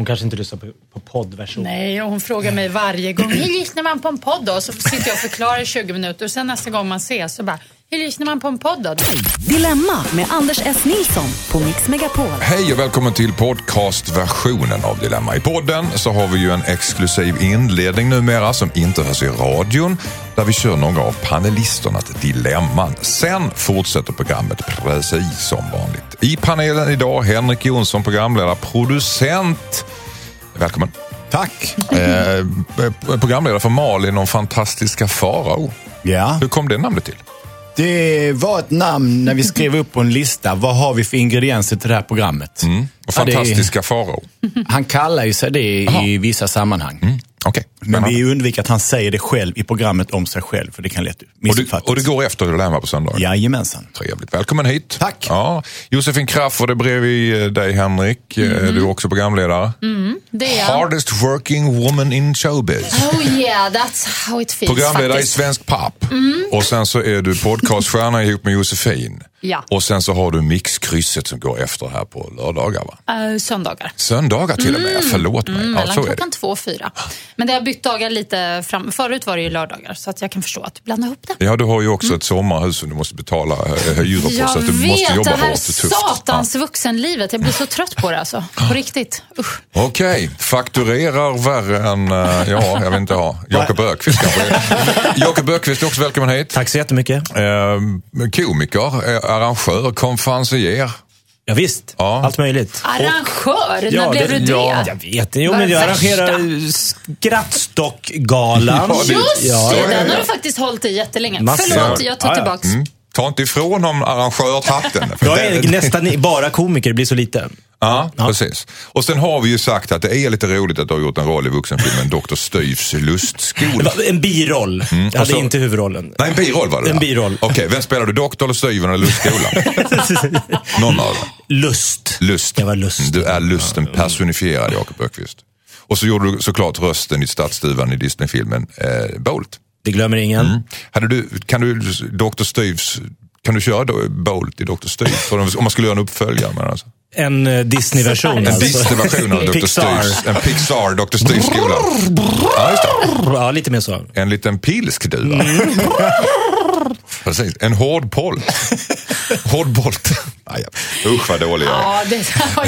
Hon kanske inte lyssnar på poddversion. Nej, och hon frågar mig varje gång: hur lyssnar man på en podd då? Så sitter jag och förklarar i 20 minuter. Och sen nästa gång man ses så bara: hur lyssnar man på en podd då? Dilemma med Anders S. Nilsson på Mix Megapol. Hej och välkommen till podcastversionen av Dilemma. I podden så har vi ju en exklusiv inledning numera som inte hörs i radion, där vi kör några av panelisternas dilemman. Sen fortsätter programmet precis som vanligt. I panelen idag Henrik Jonsson, programledare, producent. Välkommen. Tack. Programledare för Malin och fantastiska Farao. Ja. Hur kom det namnet till? Det var ett namn när vi skrev upp på en lista. Vad har vi för ingredienser till det här programmet? Och fantastiska Farao. Han kallar ju sig det i vissa sammanhang. Okay. Men vi undviker att han säger det själv i programmet om sig själv, för det kan lätt missuppfattas. Och det går efter Dilemma på söndag? Jajamensan. Trevligt. Välkommen hit. Tack. Ja, Josefin Crafoord är bredvid dig, Henrik. Du är också programledare. Det är Hardest working woman in showbiz. Oh yeah, that's how it feels. Programledare faktiskt. i Svensk Papp. Och sen så är du podcaststjärna ihop med Josefin. Ja. Och sen så har du mixkrysset som går efter här på lördagar, va? Söndagar. Söndagar till och med, förlåt mig. Mellan så är det. klockan 2 och 4. Men det har bytt dagar lite fram. Förut var det ju lördagar, så att jag kan förstå att du blandar ihop det. Ja, du har ju också ett sommarhus som du måste betala hyra på. Så att du måste jobba det här hårt och tufft. satans vuxenlivet. Jag blir så trött på det alltså. På riktigt. Usch. Okej, fakturerar värre än, jag vet inte, Jakob Ökvist kanske. Jakob Ökvist är också välkommen hit. Tack så jättemycket. Komiker, arrangör, konferencier. Ja, visst, allt möjligt. Arrangör? När blev du det? Ja, jag vet det. Jo, men jag arrangerar Skrattstockgalan. Just det, den har du faktiskt hållit i jättelänge. Förlåt, jag tar tillbaks. Ta inte ifrån om arrangörshatten. Jag är nästan bara komiker, det blir så lite. Ja, precis. Och sen har vi ju sagt att det är lite roligt att du har gjort en roll i vuxenfilmen Dr. Styvs lustskola. En biroll. Jag hade inte huvudrollen. Nej, en biroll var det. En biroll. Okej, vem spelar du? Doktor eller Styven eller lustskolan? Någon av dem. Lust. Jag var lust. Du är lusten personifierad, Jakob Ökvist. Och så gjorde du såklart rösten i stadsstuvan i Disney-filmen Bolt. Det glömmer ingen. Kan du Dr. Styvs, kan du köra Bolt i Dr. Styvs? Om man skulle göra en uppföljare, men alltså. En Disney-version. En Disney-version av Dr. Styvs. En Pixar Dr. Styvs skola. Ja, just det. Ja, lite mer så. En liten pilskduva. Precis, en hårdbolt. Hårdbolt. Usch vad dålig jag är. Ja, det har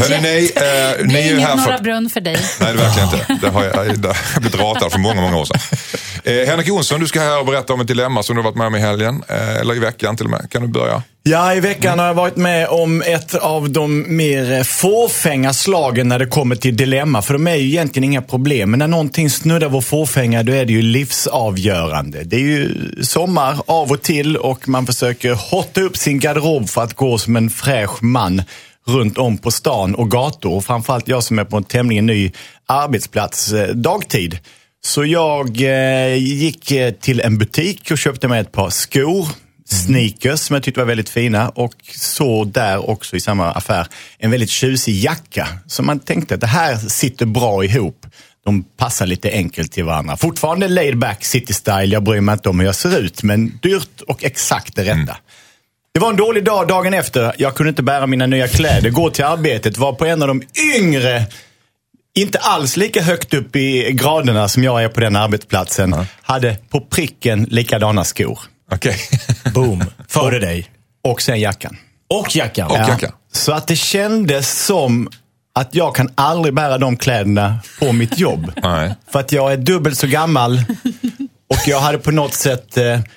ni är inget här Norra Brunn för dig. Nej, det är verkligen inte. Det har jag blivit ratad för många år sedan. Henrik Jonsson, du ska här och berätta om ett dilemma som du har varit med om i helgen. Eller i veckan till och med. Kan du börja? Ja, i veckan har jag varit med om ett av de mer fåfänga slagen när det kommer till dilemma. För de är ju egentligen inga problem. Men när någonting snuddar vår fåfänga, då är det ju livsavgörande. Det är ju sommar av och till och man försöker hotta upp sin garderob för att gå som en fräsch man runt om på stan och gator. Och framförallt jag som är på en tämligen ny arbetsplats dagtid. Så jag gick till en butik och köpte mig ett par skor. Sneakers som jag tyckte var väldigt fina, och så där också i samma affär en väldigt tjusig jacka som man tänkte att det här sitter bra ihop. De passar lite enkelt till varandra. Fortfarande laid back city style, jag bryr mig inte om hur jag ser ut, men dyrt och exakt det rätta. Det var en dålig dag dagen efter. Jag kunde inte bära mina nya kläder, gå till arbetet, var på en av de yngre, inte alls lika högt upp i graderna som jag är på den arbetsplatsen, hade på pricken likadana skor. Okej. Boom. Före dig. Och sen jackan. Och jackan. Ja. Så att det kändes som att jag kan aldrig bära de kläderna på mitt jobb. Nej. För att jag är dubbelt så gammal och jag hade på något sätt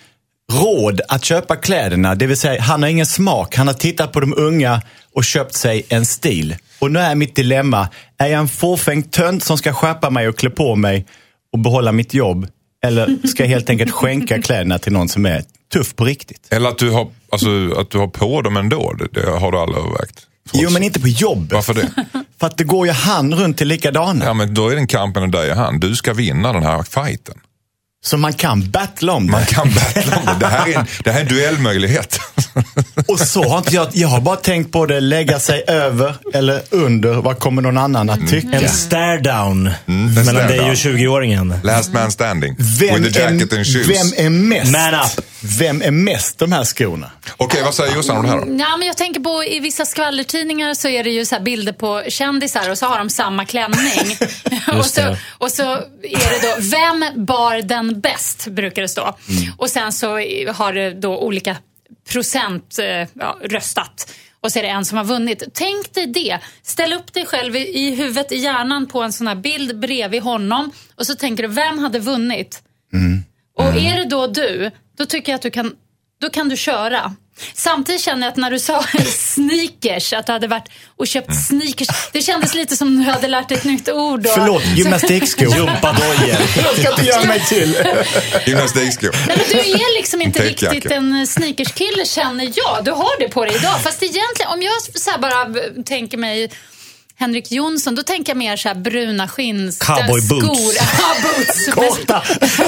råd att köpa kläderna. Det vill säga, han har ingen smak. Han har tittat på de unga och köpt sig en stil. Och nu är mitt dilemma: är jag en fåfäng tönt som ska skärpa mig och klä på mig och behålla mitt jobb? Eller ska jag helt enkelt skänka kläderna till någon som är tuff på riktigt? Eller att du har på dem ändå. Det har du aldrig övervägt. Jo, men inte på jobbet. Varför det? För att det går ju han runt till likadana. Ja, men då är den kampen och dig och han. Du ska vinna den här fighten. Så man kan battla om det. Man kan battla om det. Det här är en duellmöjlighet. Och så har inte jag har bara tänkt på det, lägga sig över eller under. Vad kommer någon annan att tycka? En stare down mellan dig och 20-åringen. Last man standing. Vem with the jacket and shoes. är mest? Man up. Vem är mest de här skorna? Okej, vad säger Jossan om det här då? Ja, men jag tänker på i vissa skvallertidningar så är det ju så här bilder på kändisar och så har de samma klänning. och så är det då, vem bar den bäst, brukar det stå. Och sen så har det då olika procent röstat. Och så är det en som har vunnit. Tänk dig det. Ställ upp dig själv i huvudet, i hjärnan på en sån här bild bredvid honom. Och så tänker du, vem hade vunnit? Och är det då du, då tycker jag att då kan du köra. Samtidigt känner jag att när du sa sneakers, att du hade varit och köpt sneakers, det kändes lite som du hade lärt ett nytt ord då. Förlåt, gymnastikskor. Jumpadojor. Jag ska inte göra mig till. Gymnastikskor. Nej, men du är liksom inte Täckjacka. riktigt en sneakerskille, känner jag. Du har det på dig idag. Fast egentligen, om jag så här bara tänker mig Henrik Jonsson, då tänker jag mer så här bruna skinn, Cowboy boots. Boots. Korta.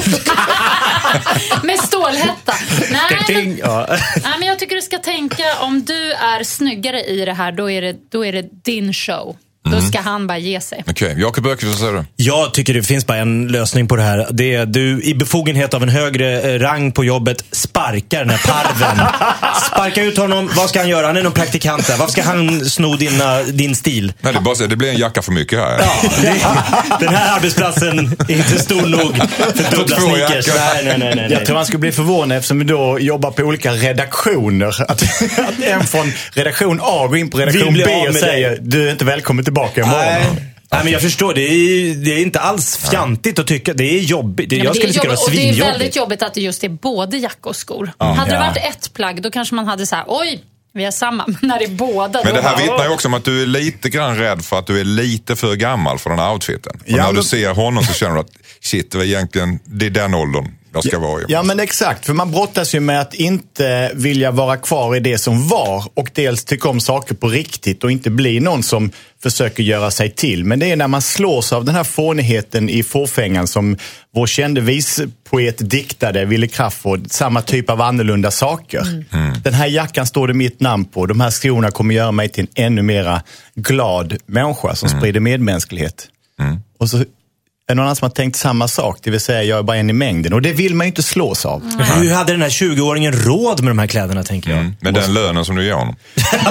Med stålhätta. Nej, Ja. men jag tycker du ska tänka, om du är snyggare i det här, då är det din show. Då ska han bara ge sig. Okej, Jakob Öqvist, vad säger du? Jag tycker det finns bara en lösning på det här. Det är du i befogenhet av en högre rang på jobbet sparkar den här parven. Sparka ut honom. Vad ska han göra? Han är någon praktikant där. Varför ska han sno din stil? Nej, det är bara så, det blir en jacka för mycket här. Den här arbetsplatsen är inte stor nog för dubbla Två sneakers. jackor. Nej. Jag tror man skulle bli förvånad eftersom vi då jobbar på olika redaktioner. Att en från redaktion A går in på redaktion Vi blir B av och med säger dig. du är inte välkommen tillbaka imorgon. Nej, men jag förstår. Det är inte alls fjantigt att tycka. Det är jobbigt. Jag skulle tycka det var och det är svinjobbigt. väldigt jobbigt att det just är både jacka och skor. Hade det varit ett plagg, då kanske man hade så här, oj, vi har samma. Men när det är båda, Men då det här bara, vittnar ju också om att du är lite grann rädd för att du är lite för gammal för den här outfiten. Och Ja, när du men- ser honom så känner du att shit, det är den åldern jag ska vara i. Ja, men exakt. För man brottas ju med att inte vilja vara kvar i det som var och dels tycka om saker på riktigt och inte bli någon som försöker göra sig till. Men det är när man slås av den här fånigheten i fåfängan som vår kände vispoet diktade, Wille Crafoord, samma typ av annorlunda saker. Den här jackan står det mitt namn på. De här skorna kommer göra mig till en ännu mera glad människa som sprider medmänsklighet. Och så är någon annan som har tänkt samma sak, det vill säga jag är bara en i mängden. Och det vill man ju inte slås av. Hur hade den här 20-åringen råd med de här kläderna, tänker jag? Med den lönen som du ger honom.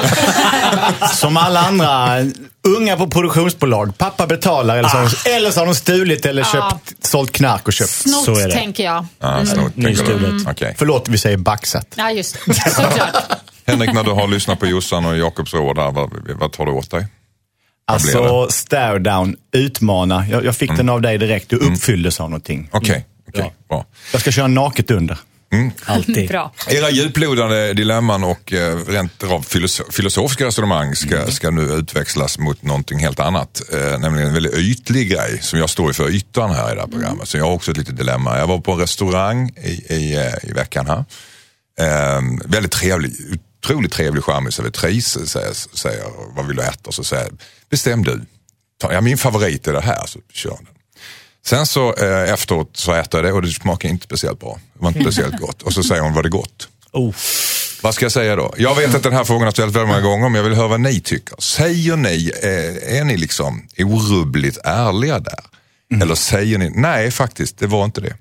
Som alla andra unga på produktionsbolag. Pappa betalar eller så har de stulit eller sålt knark och köpt. snott, Så är det. tänker jag. Ja, snart, tänker du. Nystulet. Okej. Förlåt, vi säger baxat. Ja, just det. Såklart. Henrik, när du har lyssnat på Jossan och Jakobs råd där, vad tar du åt dig? blir Alltså, stare down, utmana. Jag fick den av dig direkt. Du uppfylldes av någonting. Okej, bra. Jag ska köra naket under. Alltid. Bra. Era djuplodande dilemman och rent av filosofiska resonemang ska nu utväxlas mot någonting helt annat. Nämligen en väldigt ytlig grej som jag står för ytan här i det här programmet. Så jag har också ett litet dilemma. Jag var på en restaurang i veckan här. Väldigt trevlig, otroligt trevlig charmig servitris säger vad vill du äta? Så säger bestäm du. Min favorit är det här, så kör den. Sen så efteråt så äter jag det och det smakar inte speciellt bra. Det var inte speciellt gott. Och så säger hon, var det gott? Vad ska jag säga då? Jag vet att den här frågan har ställts väldigt många gånger, men jag vill höra vad ni tycker. Säger ni, är ni liksom orubbligt ärliga där? Eller säger ni, nej faktiskt, det var inte det.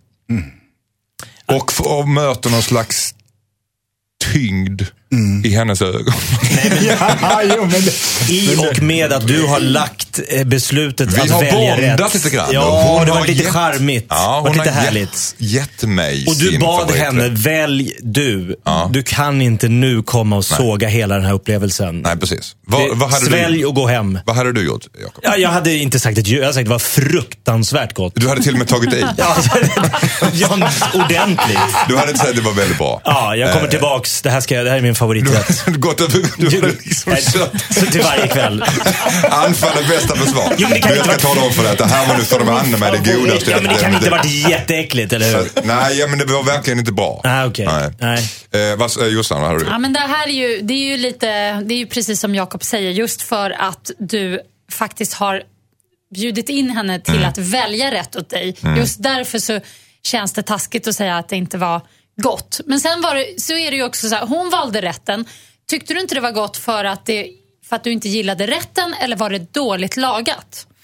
Och möter någon slags tyngd i hennes ögon. I och med att du har lagt beslutet Vi att har välja rätt. bondat lite grann. Ja, Hon det var har lite gett- charmigt. Ja, var hon lite har härligt. gett mig Och du sin bad favoriträtt. henne, välj du. Ja. Du kan inte nu komma och såga hela den här upplevelsen. Nej, precis. Vad hade Svälj du, och gå hem. vad hade du gjort, Jakob? Ja, jag hade inte sagt ett ljud. Jag hade sagt det var fruktansvärt gott. Du hade till och med tagit i. Ja, ordentligt. Du hade inte sagt att det var väldigt bra. Ja, jag kommer tillbaks. Det här är min favoriträtt. Du hade liksom kört. Så till varje kväll. Anfall är bästa försvar. Jo, men det kan jag inte ska vara- tala om för det. Det här var nu för de andra med det godaste. Ja, men det kan inte ha varit jätteäckligt, eller hur? Nej, men det var verkligen inte bra. Okej. Nej. Jossan, vad hade du? Ja, men det här är ju lite, det är ju precis som Jakob säger, just för att du faktiskt har bjudit in henne till att välja rätt åt dig. Just därför så känns det taskigt att säga att det inte var gott. Men sen så är det ju också så här, hon valde rätten. Tyckte du inte det var gott för att du inte gillade rätten, eller var det dåligt lagat?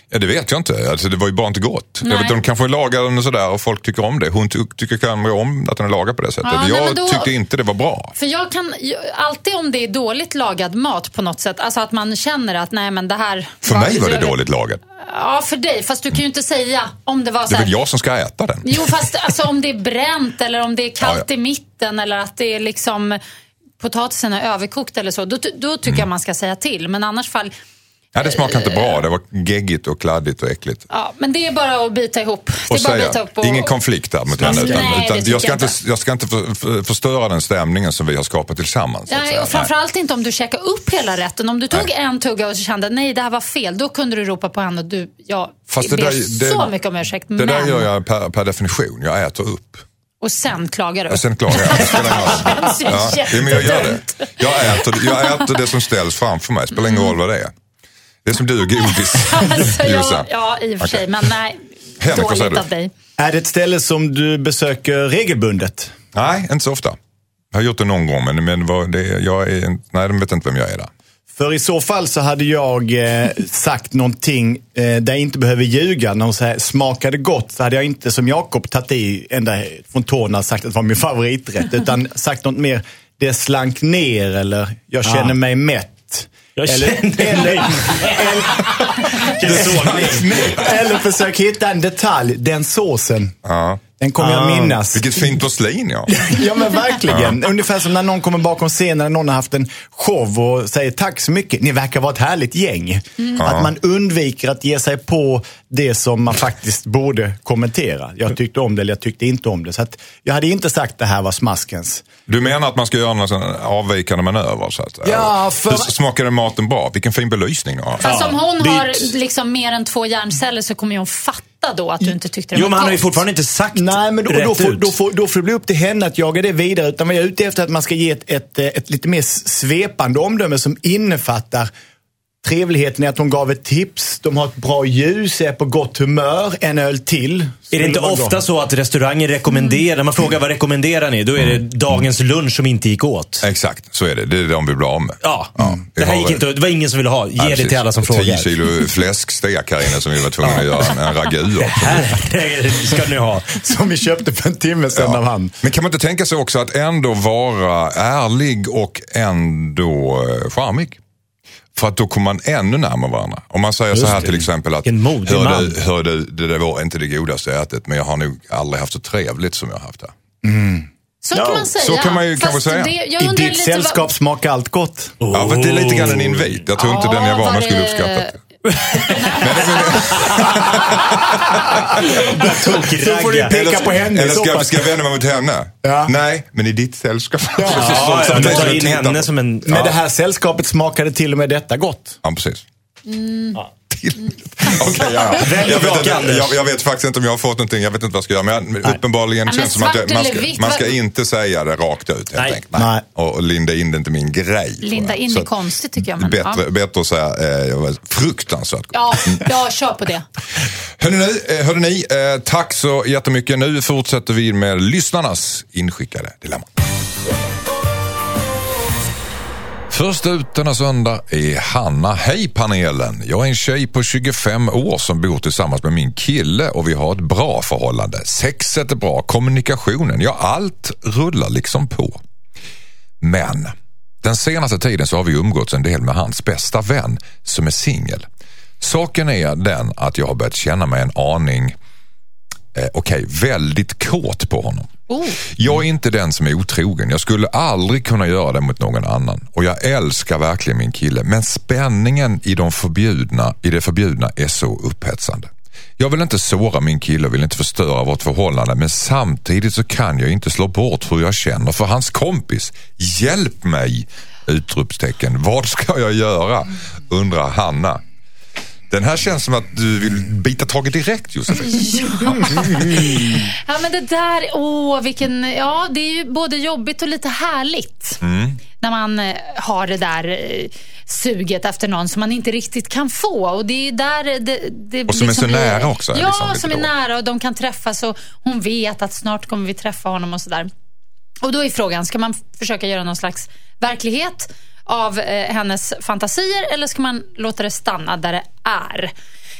Ja, det vet jag inte. Alltså, det var ju bara inte gott. Nej. Jag vet, de kanske lagar den och sådär och folk tycker om det. Hon tycker kanske om att den är lagad på det sättet. Jag tyckte inte det var bra. För jag kan alltid, om det är dåligt lagad mat på något sätt, alltså att man känner att nej men det här... För mig var det dåligt lagat. Ja, för dig. Fast du kan ju inte säga om det var så här... Det är väl jag som ska äta den. Jo, fast alltså, om det är bränt eller om det är kallt i mitten eller att det är liksom potatisen är överkokt eller så, då tycker jag man ska säga till. Men annars fall... Ja, det smakar inte bra. Det var geggigt och kladdigt och äckligt. Ja, men det är bara att bita ihop. Det är bara att bita ihop och... Ingen konflikt där mot henne. Utan jag ska inte förstöra den stämningen som vi har skapat tillsammans. Nej, och framförallt inte om du käkar upp hela rätten. Om du tog en tugga och kände nej, det här var fel, då kunde du ropa på henne och jag ber så mycket om ursäkt. Det där gör jag per definition. Jag äter upp. Och sen klagar du. Och sen klagar jag. Men jag gör det. Jag äter det som ställs framför mig. Spelar ingen roll vad det är. Det är som du och godis. Alltså, ja, i och för sig. Men nej, dåligt av dig. Är det ett ställe som du besöker regelbundet? Nej, inte så ofta. Jag har gjort det någon gång, men de vet inte vem jag är där. För i så fall så hade jag sagt någonting där jag inte behöver ljuga. När de säger smakade gott så hade jag inte som Jakob tagit i ända från tårna sagt att det var min favoriträtt. Utan sagt något mer, det slank ner eller jag känner mig mätt. Eller försök hitta en detalj. Den såsen. Den kommer jag minnas. Vilket fint porslin, ja. Ja, men verkligen. Ungefär som när någon kommer bakom scenen, när någon har haft en show och säger tack så mycket. Ni verkar vara ett härligt gäng. Att man undviker att ge sig på det som man faktiskt borde kommentera. Jag tyckte om det eller jag tyckte inte om det. Så att jag hade inte sagt det här var smaskens. Du menar att man ska göra någon avvikande manöver? Så att, ja, hur smakade maten bra? Vilken fin belysning. Fast om hon har liksom mer än 2 hjärnceller så kommer hon fatta då att du inte tyckte det var men han gott. har ju fortfarande inte sagt. Nej, men då får det bli upp till henne att jaga det vidare. Utan vad jag är ute efter att man ska ge ett lite mer svepande omdöme som innefattar trevligheten i att de gav ett tips. De har ett bra ljus, är på gott humör, en öl till. Är det inte ofta så att restauranger rekommenderar, man frågar vad rekommenderar ni? Då är det dagens lunch som inte gick åt. Exakt, så är det. Det är de vill bli av med. Ja. Det här gick inte, det var ingen som ville ha. Ge det till alla som frågar. 10 kilo fläskstek här inne som vi var tvungna att göra en ragu också. Här ska ni ha. Som vi köpte för en timme sedan av han. Men kan man inte tänka sig också att ändå vara ärlig och ändå charmig? För att då kommer man ännu närmare varandra. Om man säger så här till exempel att hör du, det var inte det godaste ätet, men jag har nog aldrig haft så trevligt som jag har haft här. Så kan man säga. Så kan man ju kanske säga. I ditt sällskap smakar allt gott. Ja, för det är lite grann en invit. Jag tror inte den jag var man skulle uppskatta. Så får du peka på henne. Eller ska jag vända mig mot henne? Ja. Nej, men i ditt sällskap. Ta in henne som en... Med det här sällskapet smakade till och med detta gott. Ja, precis. Okej, jag vet faktiskt inte om jag har fått någonting. Jag vet inte vad jag ska göra. Men uppenbarligen känns som att man ska inte säga det rakt ut. Nej. Och linda in det inte min grej. Linda in är konstigt tycker jag. Men, bättre att säga fruktansvärt. Ja, kör på det. Hörde ni, tack så jättemycket. Nu fortsätter vi med lyssnarnas inskickade dilemma. Först ut denna söndag är Hanna. Hej panelen! Jag är en tjej på 25 år som bor tillsammans med min kille och vi har ett bra förhållande. Sexet är bra, kommunikationen, allt rullar liksom på. Men den senaste tiden så har vi umgåtts en del med hans bästa vän som är singel. Saken är den att jag har börjat känna mig en aning väldigt kåt på honom. Jag är inte den som är otrogen. Jag skulle aldrig kunna göra det mot någon annan. Och jag älskar verkligen min kille. Men spänningen i det förbjudna är så upphetsande. Jag vill inte såra min kille och vill inte förstöra vårt förhållande. Men samtidigt så kan jag inte slå bort hur jag känner för hans kompis. Hjälp mig! Utropstecken. Vad ska jag göra? Undrar Hanna. Den här känns som att du vill bita taget direkt, Josefin. Ja, men det där, det är ju både jobbigt och lite härligt. När man har det där suget efter någon som man inte riktigt kan få. Och det är där det och som liksom är så nära också. Ja, liksom, som är nära och de kan träffas och hon vet att snart kommer vi träffa honom och sådär. Och då är frågan, ska man försöka göra någon slags verklighet av hennes fantasier eller ska man låta det stanna där det är?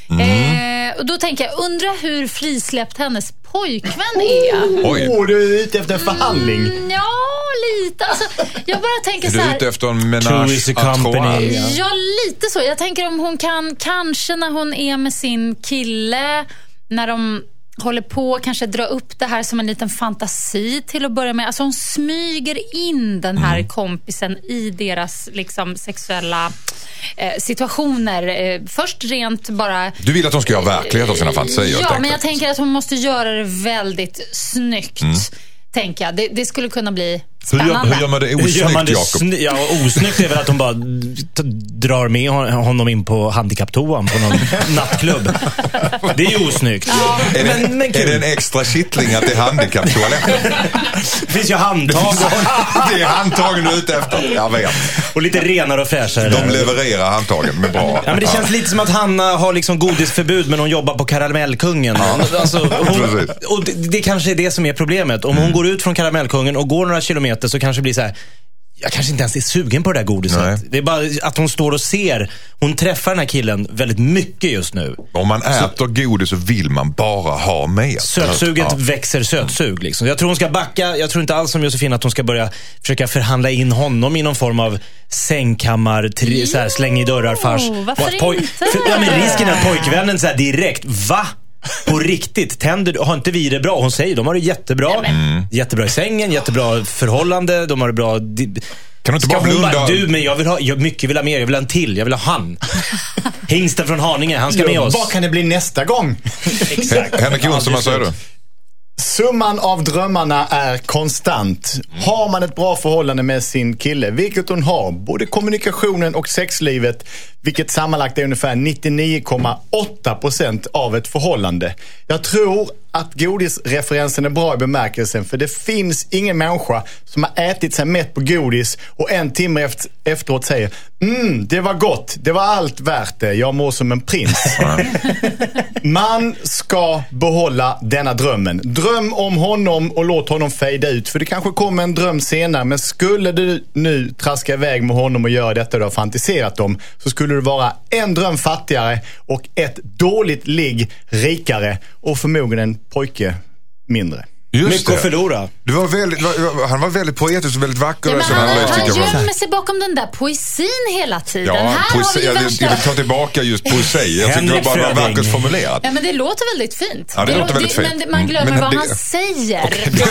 Och då tänker jag, undra hur frisläppt hennes pojkvän är. Oj. Du är ute efter en förhandling. Ja, lite. Alltså, jag bara tänker så här. Är du ute efter en menage à trois? Ja, lite så. Jag tänker om hon kan, kanske när hon är med sin kille, när de håller på, kanske dra upp det här som en liten fantasi till att börja med. Alltså hon smyger in den här kompisen i deras liksom sexuella situationer. Först rent bara... Du vill att hon ska göra verklighet av sina fantasier? Ja, men jag tänker att hon måste göra det väldigt snyggt. Tänker jag. Det skulle kunna bli spännande. Hur gör man det osnyggt, Jakob? Osnyggt är väl att de bara drar med honom in på handikapptoan på någon nattklubb. Det är ju osnyggt. Ja. Men är det en extra kittling att det är handikapptoaletten? Det finns ju handtag. Det är handtagen du är ute efter. Jag vet. Och lite renare och fräschare. De levererar handtagen med bra. Ja, men det känns lite som att Hanna har liksom godisförbud, men hon jobbar på Karamellkungen. Alltså, och det kanske är det som är problemet. Om hon går ut från Karamellkungen och går några kilometer, så kanske det blir så här: jag kanske inte ens är sugen på det där godiset. Nej. Det är bara att hon står och ser. Hon träffar den här killen väldigt mycket just nu. Om man äter godis så vill man bara ha mer. Sötsuget växer sötsug liksom. Jag tror hon ska backa. Jag tror inte alls som Josefin att hon ska börja försöka förhandla in honom i någon form av sängkammar, så här, släng i dörrar fars. Varför inte? Men risken är att pojkvännen så här direkt, va? På riktigt, har inte vi det bra? Hon säger, de har det jättebra. Jättebra i sängen, jättebra förhållande. De har det bra. Kan du inte bara blunda? Du, men mycket vill ha mer. Jag vill ha en till, jag vill ha han. Hingsten från Haninge, han ska med oss. Vad kan det bli nästa gång? Exakt. Henrik Jonsson, vad säger du? Summan av drömmarna är konstant. Har man ett bra förhållande med sin kille, vilket hon har, både kommunikationen och sexlivet, vilket sammanlagt är ungefär 99,8% av ett förhållande. Jag tror att godisreferensen är bra i bemärkelsen, för det finns ingen människa som har ätit sig mätt på godis och en timme efteråt säger det var gott, det var allt värt det, jag mår som en prins. Man ska behålla denna drömmen. Dröm om honom och låt honom fejda ut, för det kanske kommer en dröm senare, men skulle du nu traska iväg med honom och göra detta du har fantiserat om, så skulle du vara en dröm fattigare och ett dåligt ligg rikare och förmodligen en pojke mindre. Just mycket att förlora. Han var väldigt poetisk och väldigt vacker. Ja, han gömmer sig bakom den där poesin hela tiden. Ja, poesi, jag vill ta tillbaka just poesi. Jag tycker det bara var vackert formulerat. Ja, men det låter väldigt fint. Ja, det låter väldigt fint. Men man glömmer vad han säger. Okay.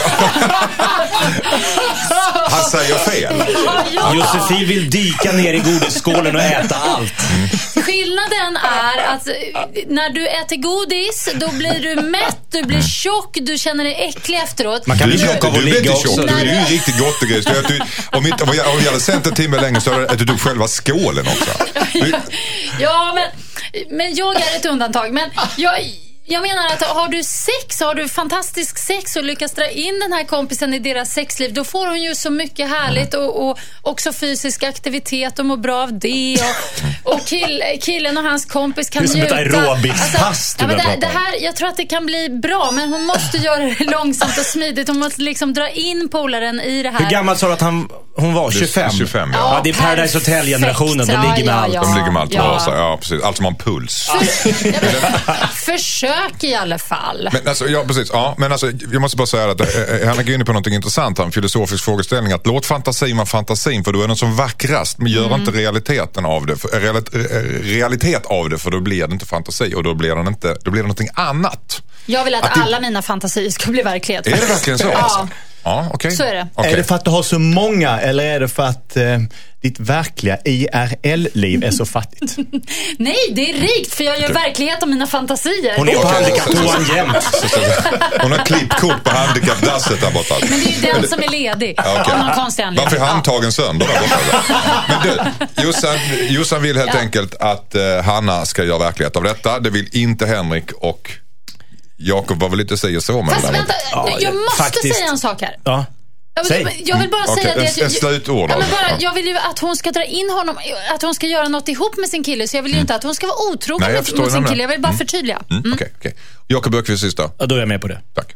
Han säger fel. Ja. Josefin vill dyka ner i godisskålen och äta allt. Skillnaden är att när du äter godis, då blir du mätt, du blir tjock, du känner dig äcklig efteråt. Man kan bli tjock av att ligga också. Du är ju riktigt gott och grejs. Om jag hade sänt en timme längre så äter du själva skålen också. Ja, men jag är ett undantag. Men jag menar att har du fantastisk sex och lyckas dra in den här kompisen i deras sexliv, då får hon ju så mycket härligt och också fysisk aktivitet och mår bra av det. Och killen och hans kompis kan njuta. Det är som ett aerobicspass. Det här, jag tror att det kan bli bra, men hon måste göra det långsamt och smidigt. Hon måste liksom dra in polaren i det här. Hur gammal sa du att hon var? 25? 25, ja. Det är Paradise Hotel-generationen. De ligger med allt. De ligger med allt. Ja, precis. Allt som har en puls. Försök i alla fall. Men alltså, ja, precis. Ja, men alltså, jag måste bara säga att han är inne på något intressant, en filosofisk frågeställning, att låt fantasin vara fantasin, för då är den som vackrast, men gör inte realiteten av det, realitet av det, för då blir det inte fantasi och då blir det någonting annat. Jag vill att alla mina fantasier ska bli verklighet. Är det verkligen så? Ja. Ja, okej. Så är det. Okay. Är det för att du har så många, eller är det för att ditt verkliga IRL-liv är så fattigt? Nej, det är rikt, för jag gör verklighet av mina fantasier. Hon är på handikapptoan jämt. Hon har klippkort på handikappdasset där borta. Men det är ju den som är ledig. Okay. Av någon konstig anledning. Varför är handtagen sönder där borta? Men du, Jossan vill helt enkelt att Hanna ska göra verklighet av detta. Det vill inte Henrik, och Jakob var väl lite säger så. Fast vänta, jag måste säga en sak här. Ja. Jag vill bara säga det. Ett slutord. Jag vill ju att hon ska dra in honom, att hon ska göra något ihop med sin kille. Så jag vill ju inte att hon ska vara otrogen mot sin kille. Jag vill bara förtydliga. Okej. Jakob Böckvist sista. Ja, då är jag med på det. Tack.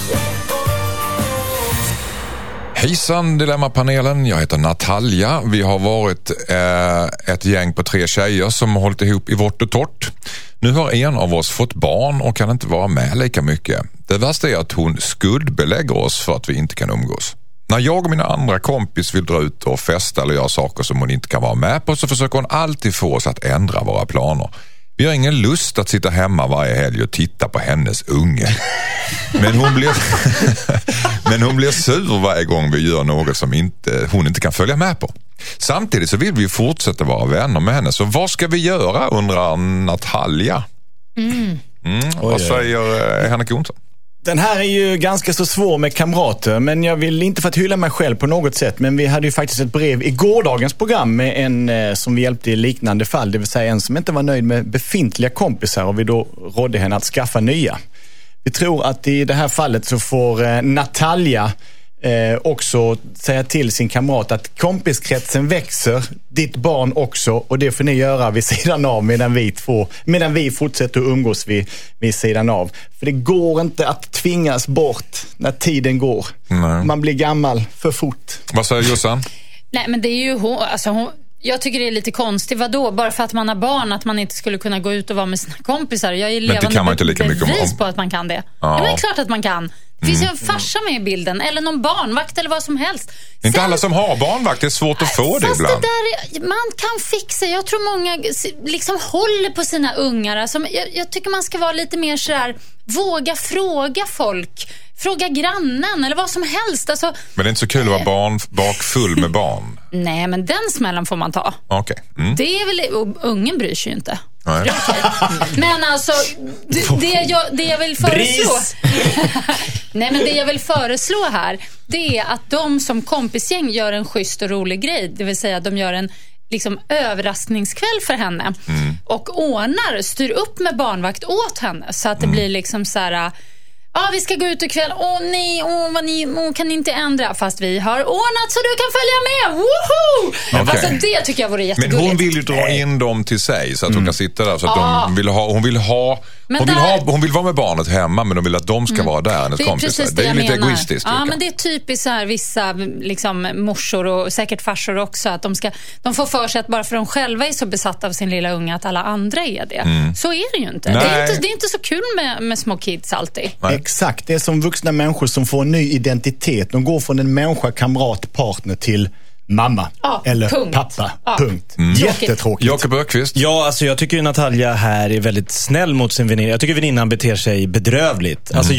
Hejsan Dilemmapanelen, jag heter Natalia. Vi har varit ett gäng på 3 tjejer som har hållit ihop i vårt och torrt. Nu har en av oss fått barn och kan inte vara med lika mycket. Det värsta är att hon skuldbelägger oss för att vi inte kan umgås. När jag och mina andra kompis vill dra ut och festa eller göra saker som hon inte kan vara med på, så försöker hon alltid få oss att ändra våra planer. Vi har ingen lust att sitta hemma varje helg och titta på hennes unge. Men hon blir sur varje gång vi gör något som hon inte kan följa med på. Samtidigt så vill vi fortsätta vara vänner med henne. Så vad ska vi göra, undrar Natalia. Vad säger Henrik Jonsson? Den här är ju ganska så svår med kamrater, men jag vill inte för att hylla mig själv på något sätt, men vi hade ju faktiskt ett brev i gårdagens program med en som vi hjälpte i liknande fall, det vill säga en som inte var nöjd med befintliga kompisar och vi då rådde henne att skaffa nya. Vi tror att i det här fallet så får Natalia också säga till sin kamrat att kompiskretsen växer, ditt barn också, och det får ni göra vid sidan av medan vi fortsätter att umgås vid sidan av. För det går inte att tvingas bort när tiden går. Nej. Man blir gammal för fort. Vad säger Jossan? Nej, men det är ju hon, jag tycker det är lite konstigt. Vadå? Bara för att man har barn, att man inte skulle kunna gå ut och vara med sina kompisar. Jag är levande bevis på att man kan det. Ja. Men det är klart att man kan. Det finns ju en farsa med i bilden, eller någon barnvakt eller vad som helst. Inte alla som har barnvakt, det är svårt att få det ibland. Man kan fixa, jag tror många liksom håller på sina ungar. Alltså, jag tycker man ska vara lite mer så här, våga fråga folk. Fråga grannen eller vad som helst. Alltså, men det är inte så kul att vara bakfull med barn. Nej, men den smällen får man ta. Okej. Det är väl, ungen bryr sig ju inte. Nej. Men alltså det jag vill föreslå Nej, men det jag vill föreslå här, det är att de som kompisgäng gör en schysst och rolig grej. Det vill säga att de gör en liksom överraskningskväll för henne och styr upp med barnvakt åt henne, så att det blir liksom så här: vi ska gå ut ikväll. Kan ni inte ändra? Fast vi har ordnat så du kan följa med. Woho! Okay. Alltså det tycker jag vore jättegulligt. Men hon vill ju dra in dem till sig så att hon kan sitta där, så att hon vill vara med barnet hemma, men de vill att de ska vara där, hennes kompisar. Det är lite egoistiskt. Ja, men det är typiskt så här, vissa liksom morsor och säkert farsor också, att de får för sig att bara för de själva är så besatta av sin lilla unga att alla andra är det. Så är det ju inte. Det är inte så kul med små kids alltid. Nej. Exakt, det är som vuxna människor som får en ny identitet. De går från en människa, kamrat, partner till mamma eller pappa. Punkt. Jättetråkigt. Jakob Öqvist. Ja, alltså jag tycker Natalia här är väldigt snäll mot sin väninna. Jag tycker väninnan beter sig bedrövligt. Alltså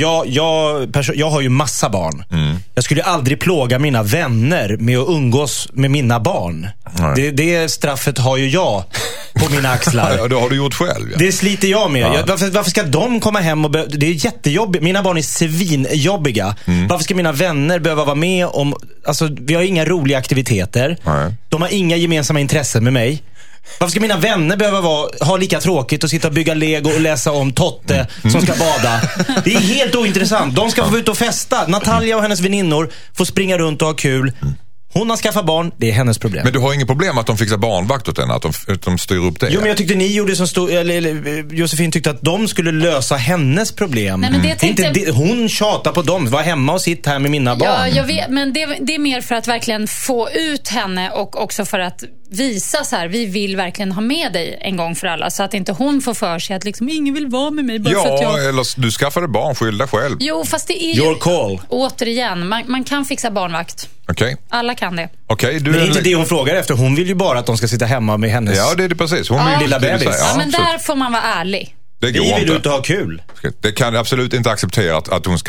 jag har ju massa barn. Jag skulle aldrig plåga mina vänner med att umgås med mina barn. Det straffet har ju jag på mina axlar. Ja, det har du gjort själv. Ja. Det sliter jag med. Varför ska de komma hem och det är jättejobbigt. Mina barn är svinjobbiga. Varför ska mina vänner behöva vara med om... Alltså, vi har inga roliga aktiviteter. De har inga gemensamma intressen med mig. Varför ska mina vänner behöva ha lika tråkigt och sitta och bygga Lego och läsa om Totte som ska bada? Det är helt ointressant. De ska få ut och festa. Natalia och hennes väninnor får springa runt och ha kul. Hon har skaffat barn, det är hennes problem. Men du har ingen problem att de fixar barnvakt åt henne, att de styr upp det? Jo, men jag tyckte ni gjorde som Josefin tyckte att de skulle lösa hennes problem. Nej, men hon tjatar på dem, var hemma och sitt här med mina barn. Ja, jag vet, men det är mer för att verkligen få ut henne och också för att visa så här, vi vill verkligen ha med dig en gång för alla, så att inte hon får för sig att liksom ingen vill vara med mig bara för att jag... eller du skaffade barn, skyll dig själv. Jo, fast det är ju... Your call. Återigen, man kan fixa barnvakt. Okay. Alla kan det. Okay, men det är inte det hon frågar efter. Hon vill ju bara att de ska sitta hemma med hennes... Ja, det är det precis. Hon vill lilla bebis. Ja, men där får man vara ärlig. Det går vi vill inte. ut och ha kul. Det kan absolut inte acceptera att hon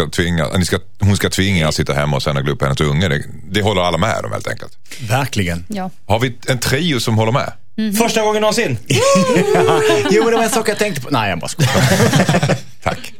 ska tvinga att sitta hemma och sen gå upp hennes unge. Det håller alla med om helt enkelt. Verkligen. Ja. Har vi en trio som håller med? Första gången någonsin. Jo, men det var en sak jag tänkte på. Nej, jag bara skojar. Tack.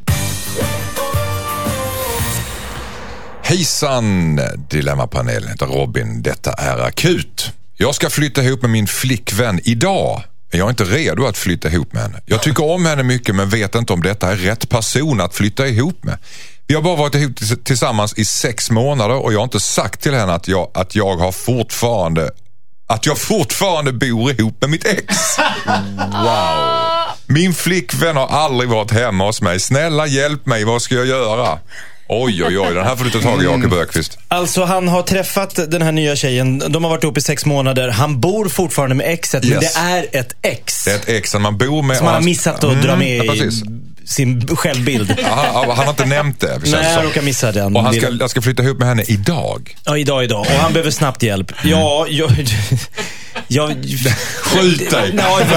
Hejsan, Dilemmapanelen heter Robin. Detta är akut. Jag ska flytta ihop med min flickvän idag. Men jag är inte redo att flytta ihop med henne. Jag tycker om henne mycket, men vet inte om detta är rätt person att flytta ihop med. Vi har bara varit ihop tillsammans i 6 månader och jag har inte sagt till henne att jag fortfarande bor ihop med mitt ex. Wow. Min flickvän har aldrig varit hemma hos mig. Snälla hjälp mig, vad ska jag göra? Oj, den här får du ta tag i, Jakob Öqvist. Alltså han har träffat den här nya tjejen. De har varit ihop i 6 månader. Han bor fortfarande med exet, men det är ett ex. Det är ett ex som man bor med. Som han har missat att dra med i sin självbild. Han har inte nämnt det. Nej, jag råkar missa den. Och jag ska flytta ihop med henne idag. Ja, idag. Och han behöver snabbt hjälp. Ja, skjut dig.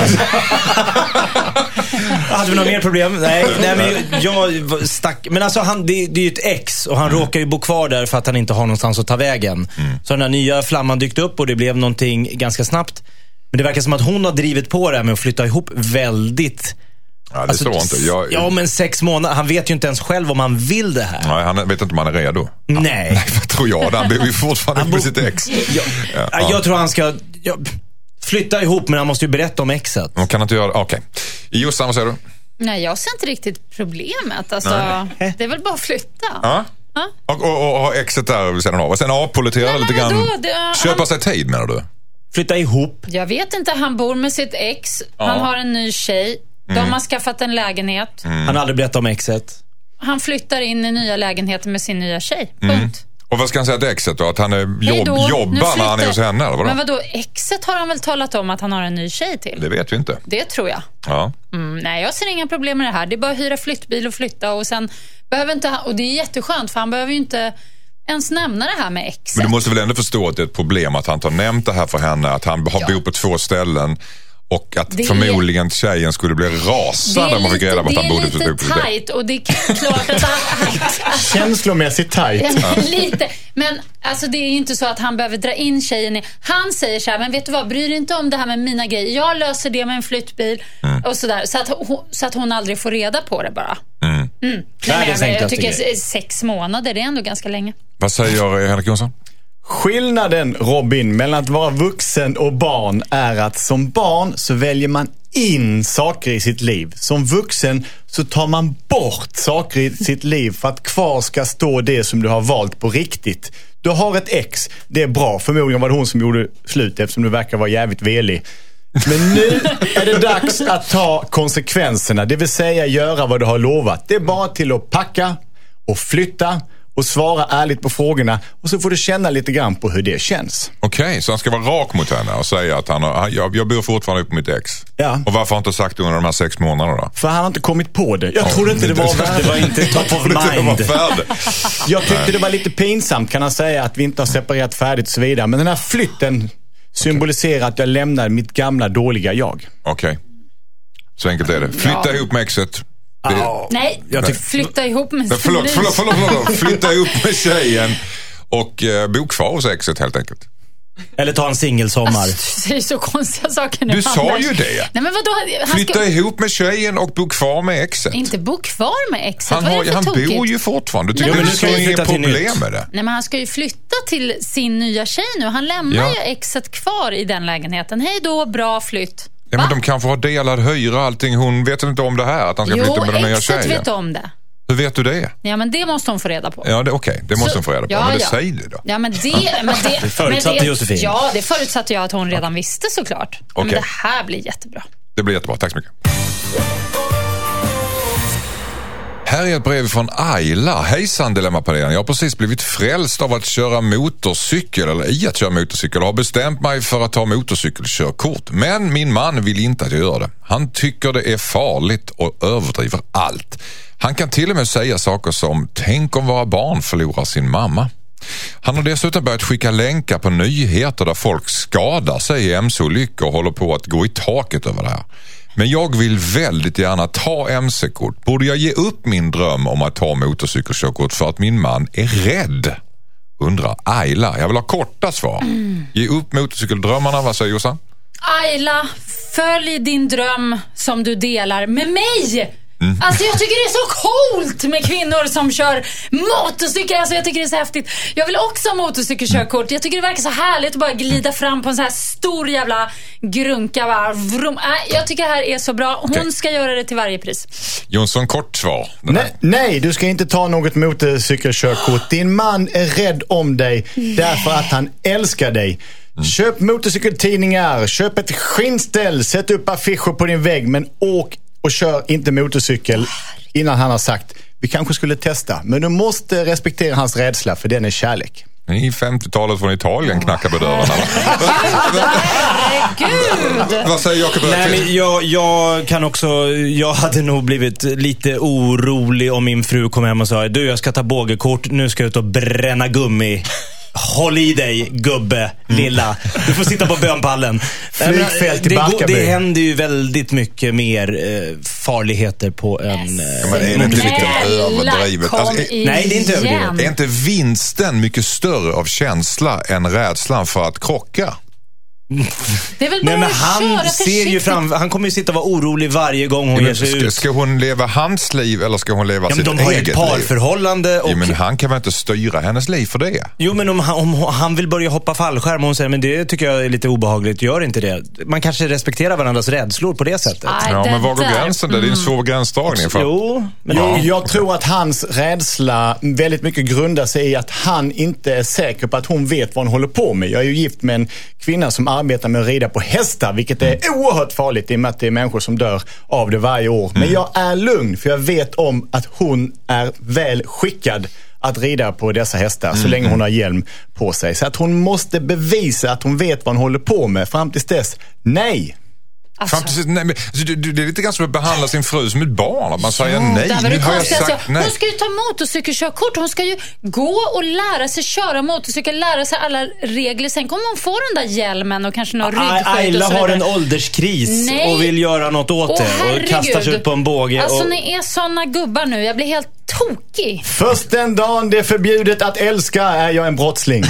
Hade vi några mer problem? Nej, men jag stack. Men alltså det är ju ett ex och han råkar ju bo kvar där för att han inte har någonstans att ta vägen. Så den här nya flamman dykt upp och det blev någonting ganska snabbt. Men det verkar som att hon har drivit på det här med att flytta ihop väldigt. Ja, det står inte. Ja, men 6 månader. Han vet ju inte ens själv om han vill det här. Nej, han vet inte om han är redo. Nej, vad tror jag? Han bor ju fortfarande med sitt ex. Jag tror han ska flytta ihop, men han måste ju berätta om exet. Man kan inte göra det. Okej. Jossan, vad säger du? Nej, jag ser inte riktigt problemet. Alltså, det är väl bara att flytta. Ja. Och ha exet där vid sidan av. Och sen avpolitera lite grann. Köpa sig tid, menar du? Flytta ihop. Jag vet inte, han bor med sitt ex. Han har en ny tjej. De har skaffat en lägenhet. Han har aldrig berättat om exet. Han flyttar in i nya lägenheten med sin nya tjej. Punkt. Och vad ska han säga till exet då? Att han jobbar när han är hos henne? Eller vadå? Men vadå, exet har han väl talat om att han har en ny tjej till? Det vet vi inte. Det tror jag. Ja. Nej, jag ser inga problem med det här. Det är bara att hyra flyttbil och flytta. Och sen behöver inte, och det är jätteskönt för han behöver ju inte ens nämna det här med exet. Men du måste väl ändå förstå att det är ett problem att han tar nämnt det här för henne. Att han bor på 2 ställen. Och att förmodligen tjejen skulle bli rasande om man fick reda på att han bodde på det. Det är lite tajt och det är klart att han... Känslomässigt tajt. Lite. Men alltså det är ju inte så att han behöver dra in tjejen i... Han säger så här, men vet du vad, bryr dig inte om det här med mina grejer. Jag löser det med en flyttbil och sådär. Så att hon aldrig får reda på det bara. Jag tycker 6 månader, det är ändå ganska länge. Vad säger Henrik Jonsson? Skillnaden, Robin, mellan att vara vuxen och barn är att som barn så väljer man in saker i sitt liv. Som vuxen så tar man bort saker i sitt liv för att kvar ska stå det som du har valt på riktigt. Du har ett ex, det är bra. Förmodligen var det hon som gjorde slut eftersom du verkar vara jävligt velig. Men nu är det dags att ta konsekvenserna, det vill säga göra vad du har lovat. Det är bara till att packa och flytta och svara ärligt på frågorna och så får du känna lite grann på hur det känns. Okej, så han ska vara rak mot henne och säga att jag bor fortfarande upp på mitt ex. Ja. Och varför har han inte sagt det under de här 6 månaderna då? För han har inte kommit på det. Jag trodde inte det var inte top of mind. Jag tyckte det var lite pinsamt, kan han säga, att vi inte har separerat färdigt och så vidare. Men den här flytten symboliserar att jag lämnar mitt gamla dåliga jag. Okej. Så enkelt är det. Flytta ihop med exet. Nej, flytta ihop med sin Förlåt. Flytta ihop med tjejen och bo kvar hos exet helt enkelt. Eller ta en singelsommar. Alltså, du säger så konstiga saker nu. Du sa ju det. Nej, men vadå? Flytta ihop med tjejen och bo kvar med exet. Inte bo kvar med exet. Han bor ju fortfarande. Du tycker men det är inget problem med det. Nej, men han ska ju flytta till sin nya tjej nu. Han lämnar ju exet kvar i den lägenheten. Hej då, bra flytt. Ja, men de kanske har delad hyra och allting. Hon vet inte om det här, att han ska flytta med den nya tjejen. Jo, exet vet om det. Hur vet du det? Ja, men det måste hon få reda på. Ja, det måste hon få reda på. Men det säger du då. Ja, men det förutsatte Josefin. Ja, det förutsatte jag att hon redan visste såklart. Okay. Men det här blir jättebra. Det blir jättebra, tack så mycket. Här är ett brev från Ayla. Hejsan Dilemmapanelen. Jag har precis blivit frälst av att köra motorcykel och har bestämt mig för att ta motorcykelkörkort. Men min man vill inte att jag gör det. Han tycker det är farligt och överdriver allt. Han kan till och med säga saker som tänk om våra barn förlorar sin mamma. Han har dessutom börjat skicka länkar på nyheter där folk skadar sig i MC-olyckor och håller på att gå i taket över det här. Men jag vill väldigt gärna ta MC-kort. Borde jag ge upp min dröm om att ta motorcykelkörkort för att min man är rädd? Undrar Ayla. Jag vill ha korta svar. Ge upp motorcykeldrömmarna, vad säger Jossan? Ayla, följ din dröm som du delar med mig. Alltså jag tycker det är så coolt med kvinnor som kör motorcykel. Alltså jag tycker det är så häftigt. Jag vill också ha motorcykelkörkort. Jag tycker det verkar så härligt att bara glida fram på en så här stor jävla grunka. Jag tycker det här är så bra. Hon ska göra det till varje pris. Jonsson, kort svar. Nej, du ska inte ta något motorcykelkörkort. Din man är rädd om dig därför att han älskar dig. Köp motorcykeltidningar, köp ett skinnställ, sätt upp affischer på din vägg, men åk och kör inte motorcykel innan han har sagt vi kanske skulle testa. Men du måste respektera hans rädsla, för den är kärlek. I 50-talet från Italien knackar på dörren. Herregud! Vad säger Jakob? Nej, men jag kan också, jag hade nog blivit lite orolig om min fru kom hem och sa, du, jag ska ta bågekort, nu ska jag ut och bränna gummi. Håll i dig, gubbe, lilla. Du får sitta på bönpallen. Flygfält i Barkarby. Det händer ju väldigt mycket mer farligheter på en... Men är det inte lite överdrivet? Alltså, nej, det är inte överdrivet. Är inte vinsten mycket större av känsla än rädslan för att krocka? Det är väl bara han ser ju han kommer ju sitta och vara orolig varje gång hon ger sig ut. Ska hon leva hans liv eller ska hon leva sitt eget liv? De har ju ett parförhållande. Och... men han kan väl inte styra hennes liv för det? Jo, men om han vill börja hoppa fallskärm och hon säger, men det tycker jag är lite obehagligt, gör inte det. Man kanske respekterar varandras rädslor på det sättet. Ja, men var går gränsen? Det är en svår gränsdragning. Jo, men jag tror att hans rädsla väldigt mycket grundar sig i att han inte är säker på att hon vet vad hon håller på med. Jag är ju gift med en kvinna som arbetar med att rida på hästar, vilket är oerhört farligt i och med att det är människor som dör av det varje år. Men jag är lugn, för jag vet om att hon är väl skickad att rida på dessa hästar så länge hon har hjälm på sig. Så att hon måste bevisa att hon vet vad hon håller på med. Fram tills dess, nej. Alltså. Nej, men, det är lite grann som att behandla sin fru som ett barn. Att man säger nej. Nu har jag sagt nej. Hon ska ju ta motorcykelkörkort. Hon ska ju gå och lära sig köra motorcykel, lära sig alla regler. Sen kommer hon få den där hjälmen och kanske någon ryggskydd. Ayla har en ålderskris och vill göra något åt det. Och kastar sig ut på en båge. Alltså ni är såna gubbar nu. Jag blir helt tokig. Först den dagen det är förbjudet att älska är jag en brottsling.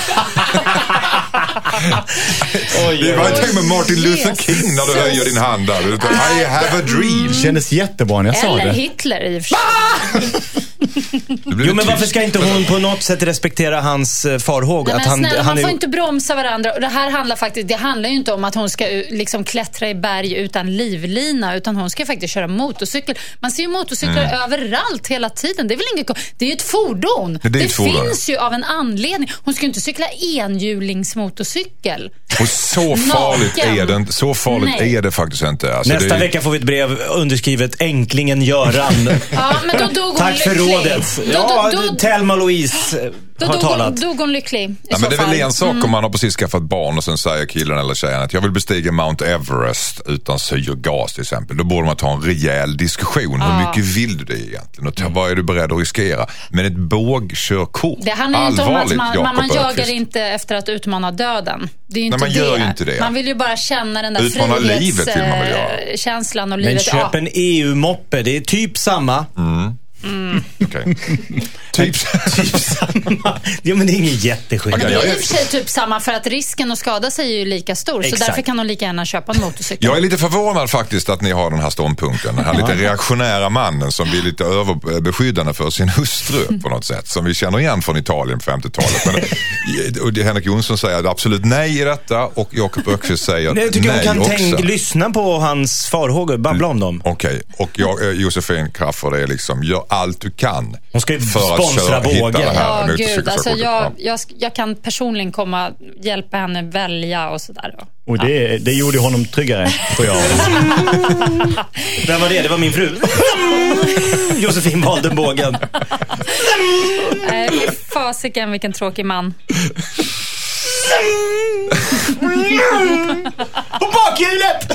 Det var inte med Martin Luther King när du höjer din hand där. I have a dream. Det kändes jättebra när jag sa det. Eller Hitler i och för sig. Jo, men varför ska inte hon på något sätt respektera hans farhågor? Nej, men snälla, man får inte bromsa varandra. Och det här handlar ju inte om att hon ska liksom klättra i berg utan livlina, utan hon ska faktiskt köra motorcykel. Man ser ju motorcyklar överallt hela tiden. Det är väl inget, det är ju ett fordon. Det finns ju av en anledning. Hon ska ju inte cykla enhjulingsmotorcykel. Och så farligt är det. Så farligt är det faktiskt inte. Alltså, nästa vecka får vi ett brev underskrivet Änklingen Göran. Ja, men då dog hon. Tack för rådet. Thelma Louise har talat. Dog hon lycklig. Ja, men det är väl en sak om man har precis skaffat barn och sen säger killen eller tjejen att jag vill bestiga Mount Everest utan syrgas till exempel. Då borde man ta en rejäl diskussion. Hur mycket vill du det egentligen? Och vad är du beredd att riskera? Men ett bågkörkort, det handlar inte om att man jagar inte efter att utmana döden. Det är ju inte man gör ju inte det. Man vill ju bara känna den där frihetskänslan och livet. Men köp en EU-moppe, det är typ samma. Okay. typ samma. Ja, men det är ingen jätteskillnad. Det är i och för sig typ samma, för att risken att skada sig är ju lika stor. Exakt. Så därför kan de lika gärna köpa en motorcykel. Jag är lite förvånad faktiskt att ni har den här ståndpunkten. Den här lite reaktionära mannen som blir lite överbeskyddande för sin hustru på något sätt. Som vi känner igen från Italien på 50-talet. Men Henrik Jonsson säger absolut nej i detta och Jakob Öqvist säger nej. Jag tycker hon kan lyssna på hans farhågor, babbla om dem. Okej. Och Josefin Crafoord är liksom, gör allt du kan. Hon ska ju sponsra bågen. Ja, gud. Alltså jag kan personligen hjälpa henne välja och sådär. Och det gjorde honom tryggare, tror jag. Vem var det? Det var min fru. Josefin valde bågen. Nej, fasiken, vilken tråkig man. På bakhjulet!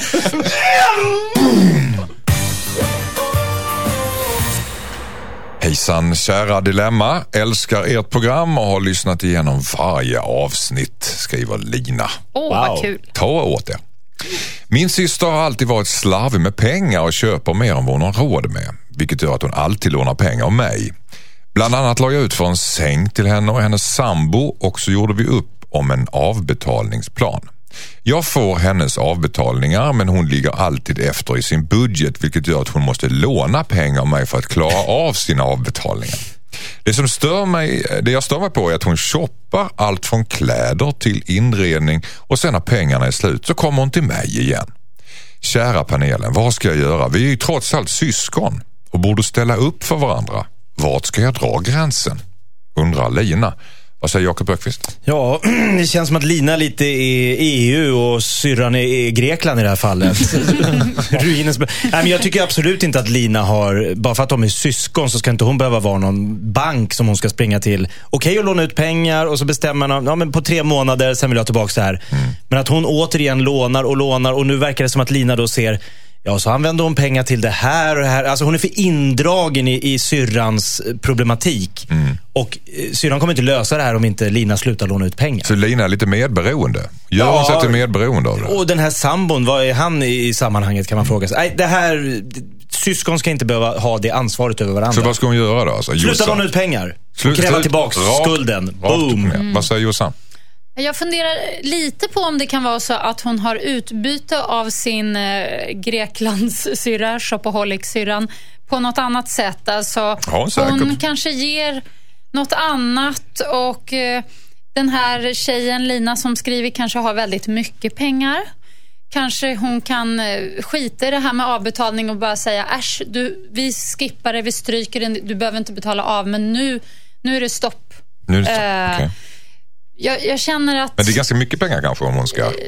Hejsan kära Dilemma, älskar ert program och har lyssnat igenom varje avsnitt, skriver Lina. Vad kul. Ta åt det. Min syster har alltid varit slarvig med pengar och köper mer än vad hon har råd med, vilket gör att hon alltid lånar pengar av mig. Bland annat la jag ut för en säng till henne och hennes sambo och så gjorde vi upp om en avbetalningsplan. Jag får hennes avbetalningar men hon ligger alltid efter i sin budget, vilket gör att hon måste låna pengar av mig för att klara av sina avbetalningar. Det jag stör mig på är att hon shoppar allt från kläder till inredning och sen när pengarna är slut så kommer hon till mig igen. Kära panelen, vad ska jag göra? Vi är ju trots allt syskon och borde ställa upp för varandra. Vart ska jag dra gränsen? Undrar Lina. Vad säger Jakob Böckvist? Ja, det känns som att Lina lite är EU och syrran är Grekland i det här fallet. Ruinens... Nej, men jag tycker absolut inte att Lina har, bara för att de är syskon så ska inte hon behöva vara någon bank som hon ska springa till. Okej, att låna ut pengar och så bestämmer man, ja men på 3 månader sen vill jag tillbaka det här. Men att hon återigen lånar och nu verkar det som att Lina då ser, ja, så använder hon pengar till det här och det här. Alltså hon är för indragen i syrrans problematik. Och syrran kommer inte lösa det här om inte Lina slutar låna ut pengar. Så Lina är lite medberoende. Gör hon sig till medberoende av det? Och den här sambon, vad är han i sammanhanget kan man fråga sig. Nej, det här, syskon ska inte behöva ha det ansvaret över varandra. Så vad ska hon göra då? Alltså, sluta låna ut pengar. Kräva tillbaka skulden. Boom. Vad säger Jossan? Jag funderar lite på om det kan vara så att hon har utbyte av sin Greklandssyrra, shopaholic-syrran, på något annat sätt. Alltså, hon kanske ger något annat och den här tjejen Lina som skriver kanske har väldigt mycket pengar. Kanske hon kan skita i det här med avbetalning och bara säga äsch, vi skippar det, vi stryker det, du behöver inte betala av, men nu är det stopp. Nu är det stopp, okej. Jag känner att... Men det är ganska mycket pengar kanske om hon ska...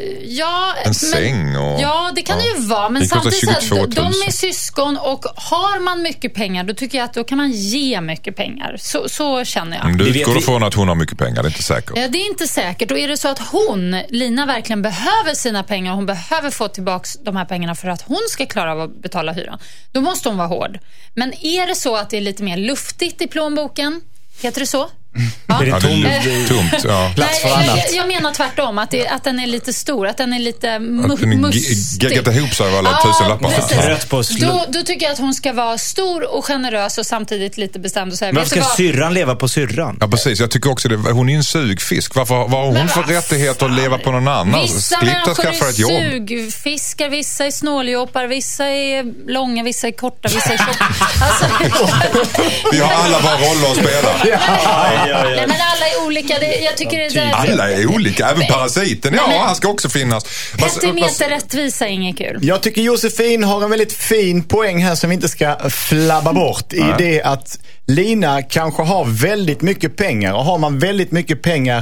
En säng och... Ja, det kan det ju vara. Men samtidigt så de är syskon och har man mycket pengar, då tycker jag att då kan man ge mycket pengar. Så känner jag. Du utgår från att hon har mycket pengar, det är inte säkert. Ja, det är inte säkert. Och är det så att Lina verkligen behöver sina pengar och hon behöver få tillbaka de här pengarna för att hon ska klara av att betala hyran, då måste hon vara hård. Men är det så att det är lite mer luftigt i plånboken, heter det så? Ja. Det är tomt, ja. Plats för annat. Jag menar tvärtom, att den är lite stor, att den är lite mustig. Geggat ihop sig av alla tusenlappar. Då tycker jag att hon ska vara stor och generös och samtidigt lite bestämd och säga, men ska syrran leva på syrran? Ja, precis. Jag tycker också det. Hon är en sugfisk. Vad har hon för rättighet att leva på någon annan? Vissa människor är sugfiskar, vissa är snåljåpar, vissa är långa, vissa är korta, vissa är tjocka. Alltså, vi har alla våra roller att spela. Nej, men alla är olika. Jag tycker det där... Alla är olika, även parasiten. Han ska också finnas. Petimeter rättvisa är inget kul. Jag tycker Josefin har en väldigt fin poäng här som vi inte ska flabba bort i det att Lina kanske har väldigt mycket pengar, och har man väldigt mycket pengar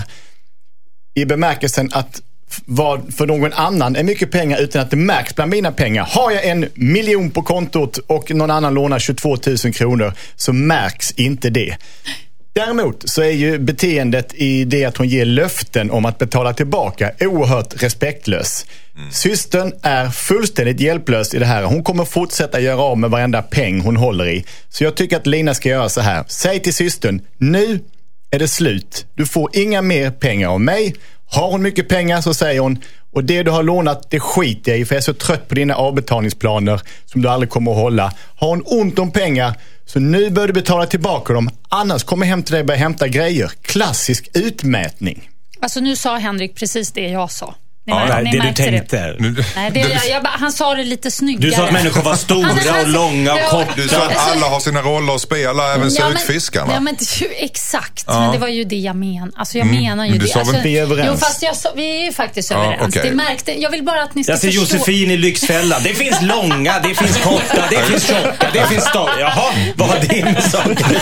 i bemärkelsen att vad för någon annan är mycket pengar utan att det märks bland mina pengar. Har jag 1 miljon på kontot och någon annan lånar 22 000 kronor så märks inte det. Däremot så är ju beteendet i det att hon ger löften om att betala tillbaka oerhört respektlös. Systern är fullständigt hjälplös i det här. Hon kommer fortsätta göra av med varenda peng hon håller i. Så jag tycker att Lina ska göra så här. Säg till systern, nu är det slut. Du får inga mer pengar av mig. Har hon mycket pengar så säger hon, och det du har lånat, det skiter jag i, för jag är så trött på dina avbetalningsplaner som du aldrig kommer att hålla. Har hon ont om pengar, så nu bör du betala tillbaka dem, annars kommer jag hem till dig och börja hämta grejer. Klassisk utmätning. Alltså nu sa Henrik precis det jag sa. Det du tänkte. Nej, han sa det lite snyggare. Du sa att människor var stora och långa och korta. Du sa att alla har sina roller att spela, även sugfiskarna. Ja, men exakt. Men det var ju det jag menar. Alltså jag menar ju det. Alltså, vi är överens. Jo, fast vi är ju faktiskt överens. Okay. Det märkte. Jag vill bara att ni ska förstå. Josefin i Lyxfällan. Det finns långa, det finns korta, det finns tjocka, det finns stora. Jaha, vad har det med saker?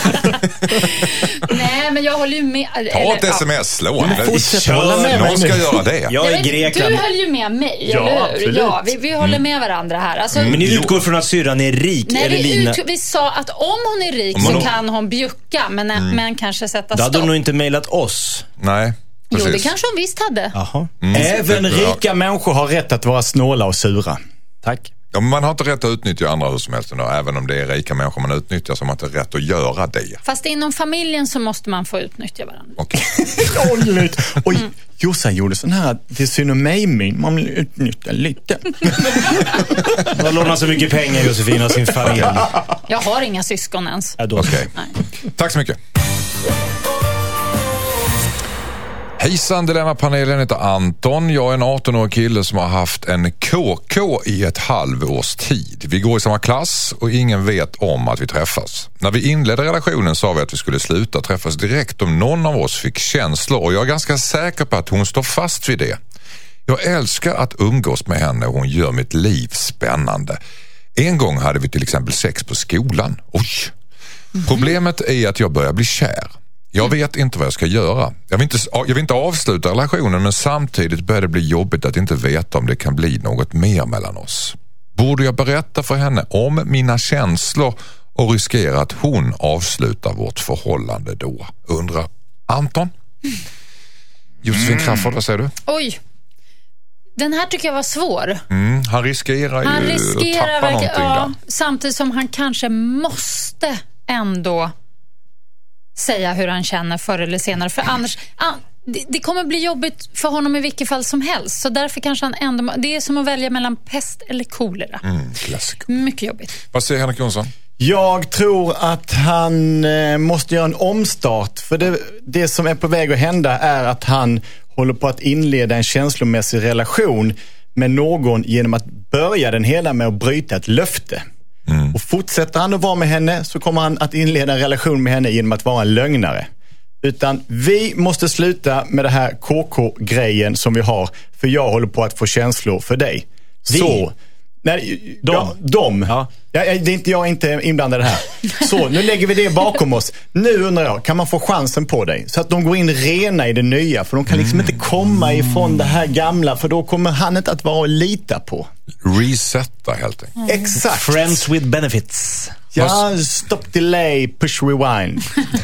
Nej, men jag håller ju med. Ta ett sms, slå. Någon ska göra det. Jag är grek. Du höll ju med mig, eller hur? Ja, vi håller med varandra här. Alltså, men ni utgår från att syrran är rik, eller Lina? Vi sa att om hon är rik så kan hon bjucka, men kanske sätta stopp. Då hade hon nog inte mejlat oss. Nej, precis. Jo, det kanske hon visst hade. Även rika människor har rätt att vara snåla och sura. Tack. Ja, men man har inte rätt att utnyttja andra hur som helst då, även om det är rika människor man utnyttjar, så man har inte rätt att göra det. Fast inom familjen så måste man få utnyttja varandra. Okej. Oj, Jossan gjorde sån här, det är synd om mig, man vill utnyttja lite. Man lånar så mycket pengar, Josefin, och sin familj. Jag har inga syskon ens. Okej. Tack så mycket. Hejsan, Dilemma-panelen heter Anton. Jag är en 18-årig kille som har haft en KK i ett halvårs tid. Vi går i samma klass och ingen vet om att vi träffas. När vi inledde relationen sa vi att vi skulle sluta träffas direkt om någon av oss fick känslor, och jag är ganska säker på att hon står fast vid det. Jag älskar att umgås med henne och hon gör mitt liv spännande. En gång hade vi till exempel sex på skolan. Oj! Problemet är att jag börjar bli kär. Jag vet inte vad jag ska göra. Jag vill inte avsluta relationen, men samtidigt börjar det bli jobbigt att inte veta om det kan bli något mer mellan oss. Borde jag berätta för henne om mina känslor och riskera att hon avslutar vårt förhållande då? Undrar Anton. Josefin Crafoord, vad säger du? Oj. Den här tycker jag var svår. Han riskerar ju att tappa någonting där. Samtidigt som han kanske måste ändå säga hur han känner förr eller senare. För annars, det kommer bli jobbigt för honom i vilket fall som helst. Så därför kanske han ändå... Det är som att välja mellan pest eller kolera. Klassiker. Mycket jobbigt. Vad säger Henrik Jonsson? Jag tror att han måste göra en omstart. För det som är på väg att hända är att han håller på att inleda en känslomässig relation med någon genom att börja den hela med att bryta ett löfte. Och fortsätter han att vara med henne så kommer han att inleda en relation med henne genom att vara en lögnare. Utan vi måste sluta med det här KK-grejen som vi har, för jag håller på att få känslor för dig. Vi? Så... Nej, de. Ja. Jag är inte inblandad i det här. Så, nu lägger vi det bakom oss. Nu undrar jag, kan man få chansen på dig? Så att de går in rena i det nya. För de kan liksom inte komma ifrån det här gamla. För då kommer han inte att vara att lita på. Resetta helt enkelt. Exakt. Friends with benefits. Ja, stop delay, push rewind.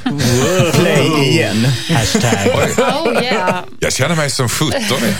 Play igen. Hashtag. Oh yeah. Jag känner mig som 17.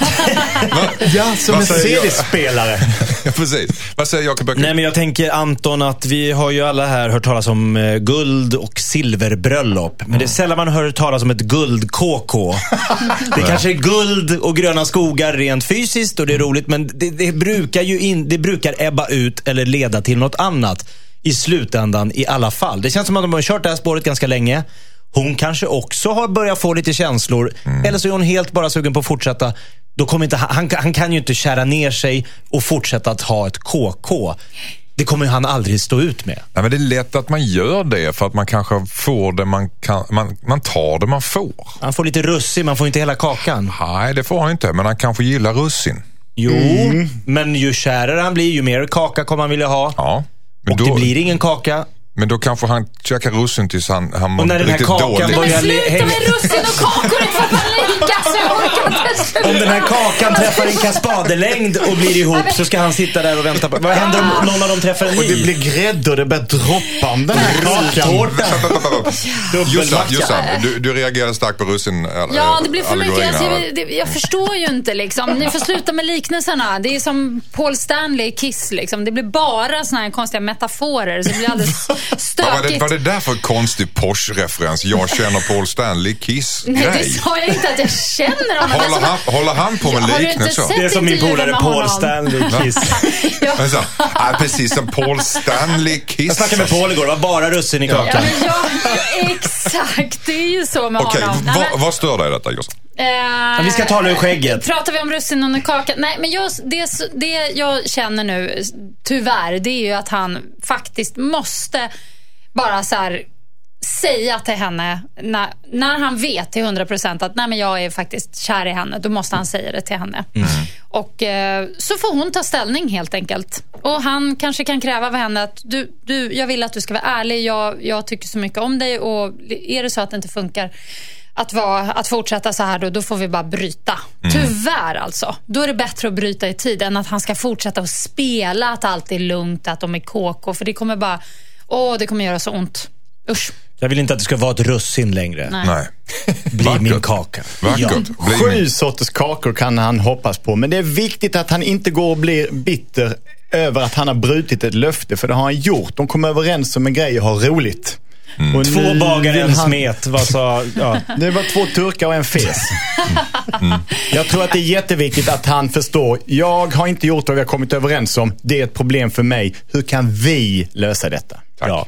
Ja, som en CD-spelare. Ja, precis. Vad säger Jakob Böcker? Nej, men jag tänker, Anton, att vi har ju alla här hört talas om guld- och silverbröllop. Men det är sällan man hör talas om ett guld-KK. Det kanske är guld och gröna skogar rent fysiskt och det är roligt. Men det brukar ebba ut eller leda till något annat i slutändan i alla fall. Det känns som att de har kört det här spåret ganska länge. Hon kanske också har börjat få lite känslor. Eller så är hon helt bara sugen på att fortsätta. Då kommer inte, han kan ju inte kära ner sig och fortsätta att ha ett KK. Det kommer han aldrig stå ut med. Nej, men det är lätt att man gör det för att man kanske får det man tar det man får. Han får lite russin, man får inte hela kakan. Nej, det får han inte, men han kanske gillar russin. Jo, men ju kärare han blir, ju mer kaka kommer han vilja ha. Ja. Men och då, det blir ingen kaka. Men då kanske han käkar russin tills han och när den här kakan Men sluta med russin och kakor, det får man lika så. Om den här kakan träffar en kaspadelängd och blir ihop så ska han sitta där och vänta på. Vad händer om någon av dem träffar en ny? Och det blir grädde och det börjar droppa om den här kakan. Jossan, du reagerar starkt på russin. Ja, det blir för mycket. Jag förstår ju inte liksom. Ni får sluta med liknelserna. Det är som Paul Stanley i Kiss liksom. Det blir bara såna här konstiga metaforer. Så det blir alldeles stökigt. Var det där för konstig Porsche-referens? Jag känner Paul Stanley Kiss-grej. Nej, det sa jag inte att jag känner honom. Håller han på med liknelse? Det är som min polare Paul Stanley Kiss. Precis som Paul Stanley Kiss. Jag snackade med Paul igår, det var bara russin i kakan. Exakt, det är ju så med honom. Vad stör dig i detta, Jossan? Vi ska tala ur skägget. Pratar vi om russin och kakan? Nej, men det jag känner nu, tyvärr, det är ju att han faktiskt måste bara så här säga till henne när han vet till 100% att nej, men jag är faktiskt kär i henne, då måste han säga det till henne. Och så får hon ta ställning helt enkelt. Och han kanske kan kräva av henne att jag vill att du ska vara ärlig, jag tycker så mycket om dig, och är det så att det inte funkar att fortsätta så här, då får vi bara bryta. Tyvärr alltså. Då är det bättre att bryta i tid än att han ska fortsätta att spela att allt är lugnt, att de är KK, för det kommer bara det kommer göra så ont. Usch. Jag vill inte att det ska vara ett russin längre. Nej. Bli min kaka. Ja. 7 sorters kakor kan han hoppas på. Men det är viktigt att han inte går och blir bitter över att han har brutit ett löfte. För det har han gjort. De kommer överens om en grej och har roligt. Och 2 bagare, en smet. Det var 2 turkar och en fes. Jag tror att det är jätteviktigt att han förstår. Jag har inte gjort vad vi har kommit överens om. Det är ett problem för mig. Hur kan vi lösa detta? Tack. Ja.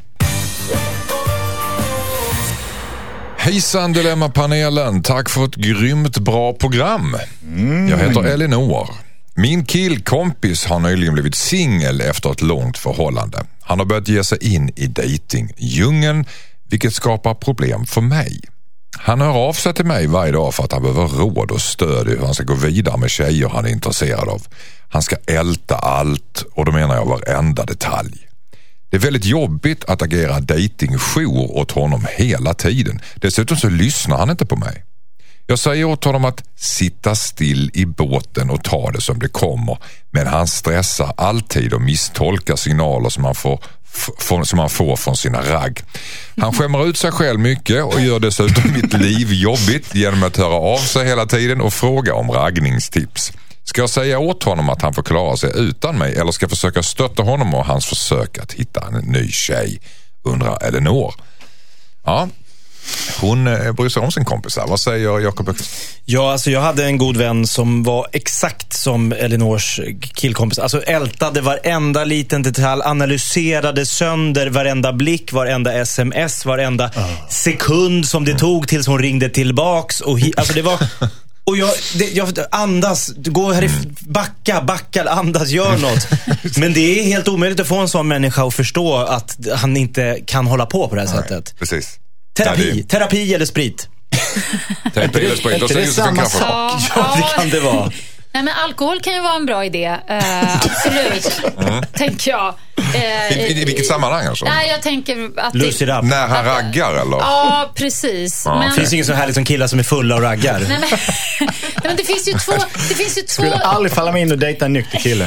Hejsan Dilemma-panelen, tack för ett grymt bra program. Jag heter Elinor. Min killkompis har nyligen blivit singel efter ett långt förhållande. Han har börjat ge sig in i datingdjungeln, vilket skapar problem för mig. Han hör av sig till mig varje dag för att han behöver råd och stöd i hur han ska gå vidare med tjejer han är intresserad av. Han ska älta allt, och då menar jag varenda detalj. Det är väldigt jobbigt att agera datingjour åt honom hela tiden. Dessutom så lyssnar han inte på mig. Jag säger åt honom att sitta still i båten och ta det som det kommer. Men han stressar alltid och misstolkar signaler som han får från sina ragg. Han skämmer ut sig själv mycket och gör dessutom mitt liv jobbigt genom att höra av sig hela tiden och fråga om raggningstips. Ska jag säga åt honom att han får klara sig utan mig eller ska jag försöka stötta honom och hans försök att hitta en ny tjej, undrar Elinor. Ja, hon bryr sig om sin kompis här. Vad säger Jakob? Ja, alltså jag hade en god vän som var exakt som Elinors killkompis. Alltså ältade varenda liten detalj, analyserade sönder varenda blick, varenda sms, varenda sekund som det tog tills hon ringde tillbaks. Och alltså det var... Och jag andas, gå härifrån, backa, andas, gör något. Men det är helt omöjligt att få en sån människa att förstå att han inte kan hålla på det här sättet. Precis. Terapi eller sprit. Terapi eller sprit. Det är samma sak. Ja, det kan det vara. Nej, men alkohol kan ju vara en bra idé. Absolut. Tänker jag. I vilket sammanhang alltså? Nej, jag tänker att... När han raggar eller? Ja, precis. Ja. Men... Det finns ingen så härligt som killar som är fulla och raggar. Nej, men det finns ju två... Skulle aldrig falla mig in och dejta en nykter kille.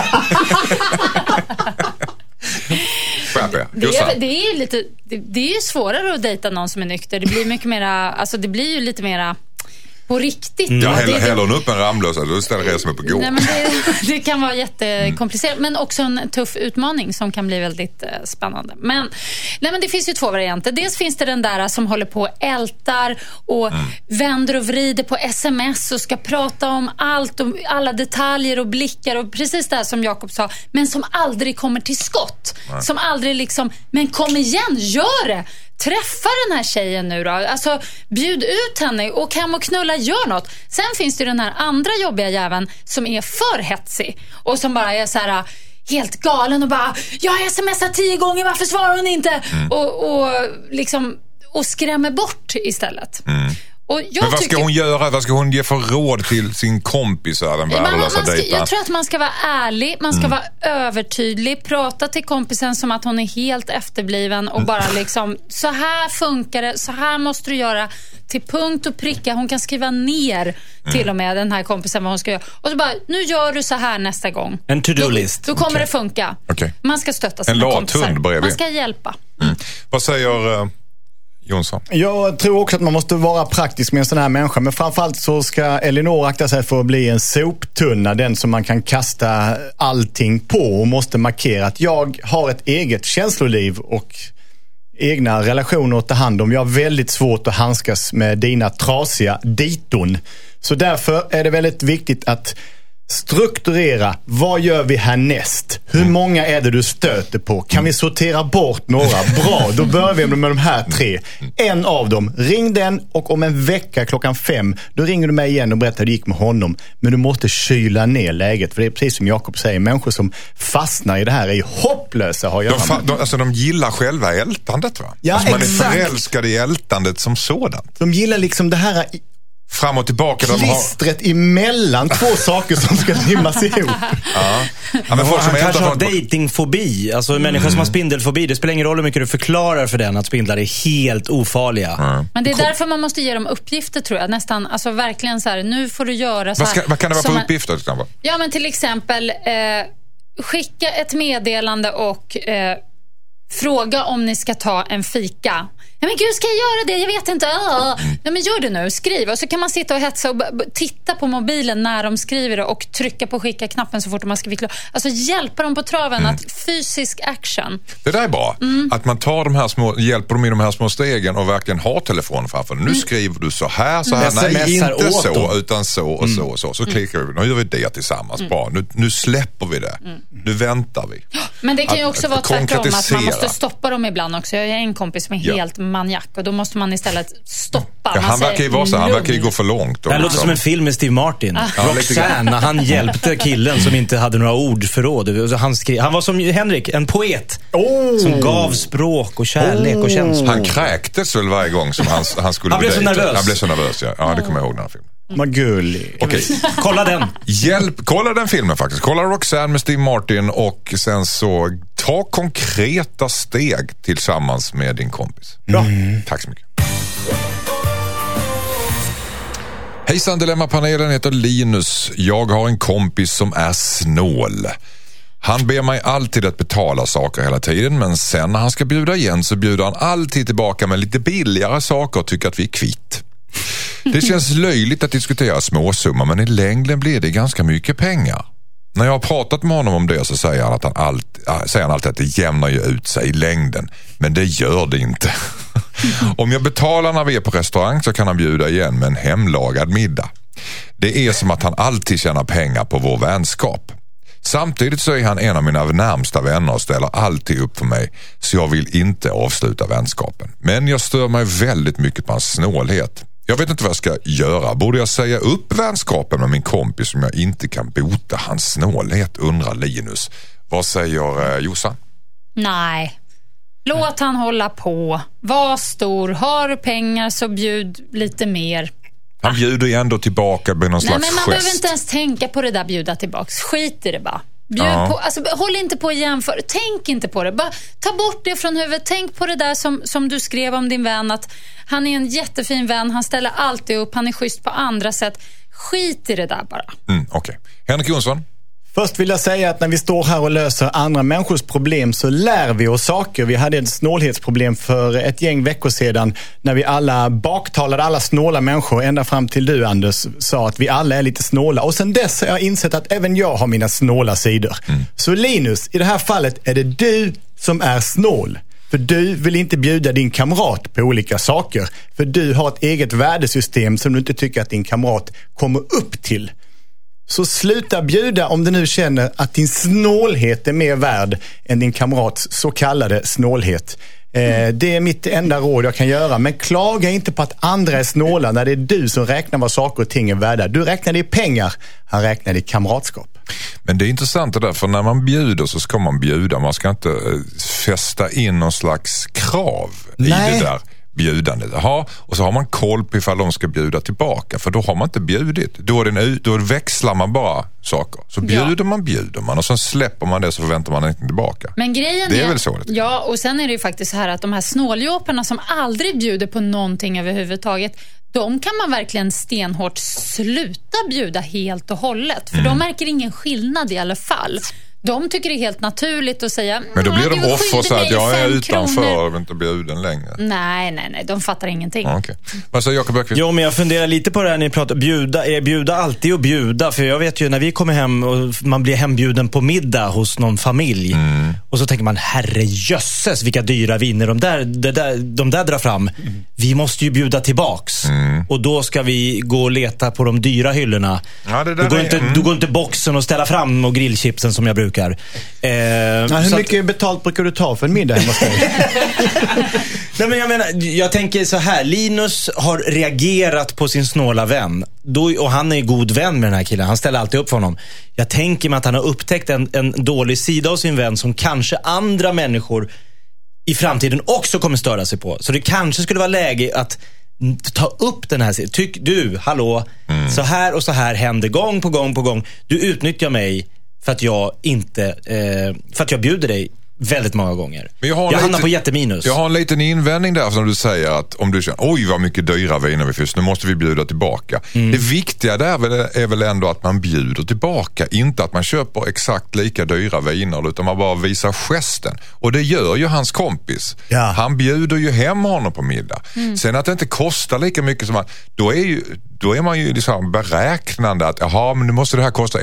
Det är ju svårare att dejta någon som är nykter. Det blir mycket mera... Alltså det blir ju lite mera... på riktigt. Ja, häller hon upp en Ramlösa, då ställer jag som upp och går. Nej, men det kan vara jättekomplicerat, men också en tuff utmaning som kan bli väldigt spännande. Men det finns ju två varianter. Dels finns det den där som håller på och ältar och vänder och vrider på sms och ska prata om allt och alla detaljer och blickar och precis det här som Jakob sa, men som aldrig kommer till skott. Som aldrig liksom, men kom igen, gör det! Träffa den här tjejen nu då. Alltså, bjud ut henne och hem och knulla, gör något. Sen finns det den här andra jobbiga jäveln som är för hetsig och som bara är så här helt galen och bara, jag har smsat 10 gånger, varför svarar hon inte? Och skrämmer bort istället. Men vad ska hon göra? Vad ska hon ge för råd till sin kompis? Den jag tror att man ska vara ärlig, man ska vara övertydlig, prata till kompisen som att hon är helt efterbliven och bara liksom, så här funkar det, så här måste du göra till punkt och pricka. Hon kan skriva ner till och med den här kompisen vad hon ska göra. Och så bara, nu gör du så här nästa gång. En to-do-list. Då kommer det funka. Man ska stötta sina kompisar. Man ska hjälpa. Vad säger... Jonsson. Jag tror också att man måste vara praktisk med en sån här människa, men framförallt så ska Elinor akta sig för att bli en soptunna, den som man kan kasta allting på och måste markera att jag har ett eget känsloliv och egna relationer att ta hand om. Jag har väldigt svårt att handskas med dina trasiga diton. Så därför är det väldigt viktigt att strukturera, vad gör vi härnäst? Hur många är det du stöter på? Kan vi sortera bort några? Bra, då börjar vi med de här 3. En av dem, ring den och om en vecka 5:00 då ringer du mig igen och berättar hur det gick med honom. Men du måste kyla ner läget, för det är precis som Jakob säger, människor som fastnar i det här är ju hopplösa. De gillar själva ältandet, va? Ja, alltså man är förälskad i ältandet som sådant. De gillar liksom det här fram och tillbaka. Klistret emellan två saker som ska limmas ihop. Men folk som kanske har datingfobi. Alltså en människa som har spindelfobi. Det spelar ingen roll hur mycket du förklarar för den att spindlar är helt ofarliga. Men det är därför man måste ge dem uppgifter, tror jag. Nästan, alltså verkligen så här, nu får du göra så här. Vad kan det vara för uppgifter? Ja, men till exempel skicka ett meddelande och fråga om ni ska ta en fika. Ja, men gud, ska jag göra det? Jag vet inte. Nej, men gör det nu. Skriv. Och så kan man sitta och hetsa och titta på mobilen när de skriver det och trycka på skicka-knappen så fort man skriver klart. Alltså hjälpa dem på traven att fysisk action. Det där är bra. Att man tar de här små, hjälper dem i de här små stegen och verkligen har telefonen framför. Nu skriver du så här. Nej, inte så, utan så och så och så. Så klickar vi. Nu gör vi det tillsammans. Bra. Nu släpper vi det. Nu väntar vi. Men det kan ju också vara tvärtom, att man måste stoppa dem ibland också. Jag har en kompis som är helt maniak och då måste man istället stoppa. Ja, han verkar ju vara så, han verkar ju gå för långt. Det låter som en film med Steve Martin. Roxanne, när han hjälpte killen som inte hade några ordförråd. Han var som Henrik, en poet som gav språk och kärlek och känslor. Han kräktes väl varje gång som han skulle han blev så nervös. Han blev så nervös, ja. Ja, det kommer jag ihåg den här filmen. Vad gullig. Okej. Kolla den. Kolla den filmen faktiskt. Kolla Roxanne med Steve Martin och sen så ta konkreta steg tillsammans med din kompis. Bra. Tack så mycket. Hejsan, Dilemma-panelen heter Linus. Jag har en kompis som är snål. Han ber mig alltid att betala saker hela tiden, men sen när han ska bjuda igen så bjuder han alltid tillbaka med lite billigare saker och tycker att vi är kvitt. Det känns löjligt att diskutera småsummor, men i längden blir det ganska mycket pengar. När jag har pratat med honom om det så säger han, säger han alltid att det jämnar ju ut sig i längden. Men det gör det inte. Om jag betalar när vi är på restaurang så kan han bjuda igen med en hemlagad middag. Det är som att han alltid tjänar pengar på vår vänskap. Samtidigt så är han en av mina närmsta vänner och ställer alltid upp för mig, så jag vill inte avsluta vänskapen. Men jag stör mig väldigt mycket på hans snålhet. Jag vet inte vad jag ska göra. Borde jag säga upp vänskapen med min kompis som jag inte kan bota hans snålhet, undrar Linus. Vad säger Jossan? Nej. Låt han hålla på. Var stor. Har du pengar så bjud lite mer. Han bjuder ju ändå tillbaka med någon slags gest. Men man behöver inte ens tänka på det där bjuda tillbaks. Skit i det bara. På, alltså, håll inte på att jämföra. Tänk inte på det. Bara ta bort det från huvudet. Tänk på det där som du skrev om din vän, att han är en jättefin vän. Han ställer alltid upp. Han är schysst på andra sätt. Skit i det där bara. Okej. Henrik Jonsson? Först vill jag säga att när vi står här och löser andra människors problem så lär vi oss saker. Vi hade ett snålhetsproblem för ett gäng veckor sedan när vi alla baktalade alla snåla människor, ända fram till du, Anders, sa att vi alla är lite snåla. Och sen dess har jag insett att även jag har mina snåla sidor. Så Linus, i det här fallet är det du som är snål. För du vill inte bjuda din kamrat på olika saker. För du har ett eget värdesystem som du inte tycker att din kamrat kommer upp till. Så sluta bjuda om du nu känner att din snålhet är mer värd än din kamrats så kallade snålhet. Det är mitt enda råd jag kan göra. Men klaga inte på att andra är snåla när det är du som räknar vad saker och ting är värda. Du räknar det i pengar, han räknar det i kamratskap. Men det är intressant det där, för när man bjuder så ska man bjuda. Man ska inte fästa in någon slags krav i det där bjudandet. Jaha, och så har man koll på ifall de ska bjuda tillbaka, för då har man inte bjudit. Då växlar man bara saker. Så bjuder man och sen släpper man det, så förväntar man inte tillbaka. Men grejen det är väl så? Ja, och sen är det ju faktiskt så här att de här snåljåparna som aldrig bjuder på någonting överhuvudtaget, de kan man verkligen stenhårt sluta bjuda helt och hållet. För de märker ingen skillnad i alla fall. De tycker det är helt naturligt att säga, men då blir de offer så att jag är utanför och inte bjuden längre. Nej, de fattar ingenting. Okay. Vad säger Jakob Böckvist? Jo, men jag funderar lite på det här när ni pratar bjuda alltid och bjuda. För jag vet ju när vi kommer hem och man blir hembjuden på middag hos någon familj. Och så tänker man, herrejösses vilka dyra viner de där drar fram. Vi måste ju bjuda tillbaks. Och då ska vi gå och leta på de dyra hyllorna. Ja, du går inte boxen och ställa fram och grillchipsen som jag brukar. Hur mycket betalt brukar du ta för en middag hemma hos dig? Nej, men jag tänker så här. Linus har reagerat på sin snåla vän. Och han är god vän med den här killen. Han ställer alltid upp för honom. Jag tänker mig att han har upptäckt en dålig sida av sin vän som kanske andra människor i framtiden också kommer störa sig på. Så det kanske skulle vara läge att ta upp den här. Tyck du, hallå, så här och så här händer gång på gång på gång. Du utnyttjar mig för att jag bjuder dig väldigt många gånger. Men jag hamnar på jätteminus. Jag har en liten invändning där som du säger, att om du känner, oj vad mycket dyra viner vi finns, nu måste vi bjuda tillbaka. Det viktiga där är väl ändå att man bjuder tillbaka, inte att man köper exakt lika dyra viner, utan man bara visar gesten. Och det gör ju hans kompis. Ja. Han bjuder ju hem honom på middag. Sen att det inte kostar lika mycket som då är man ju liksom beräknande att men nu måste det här kosta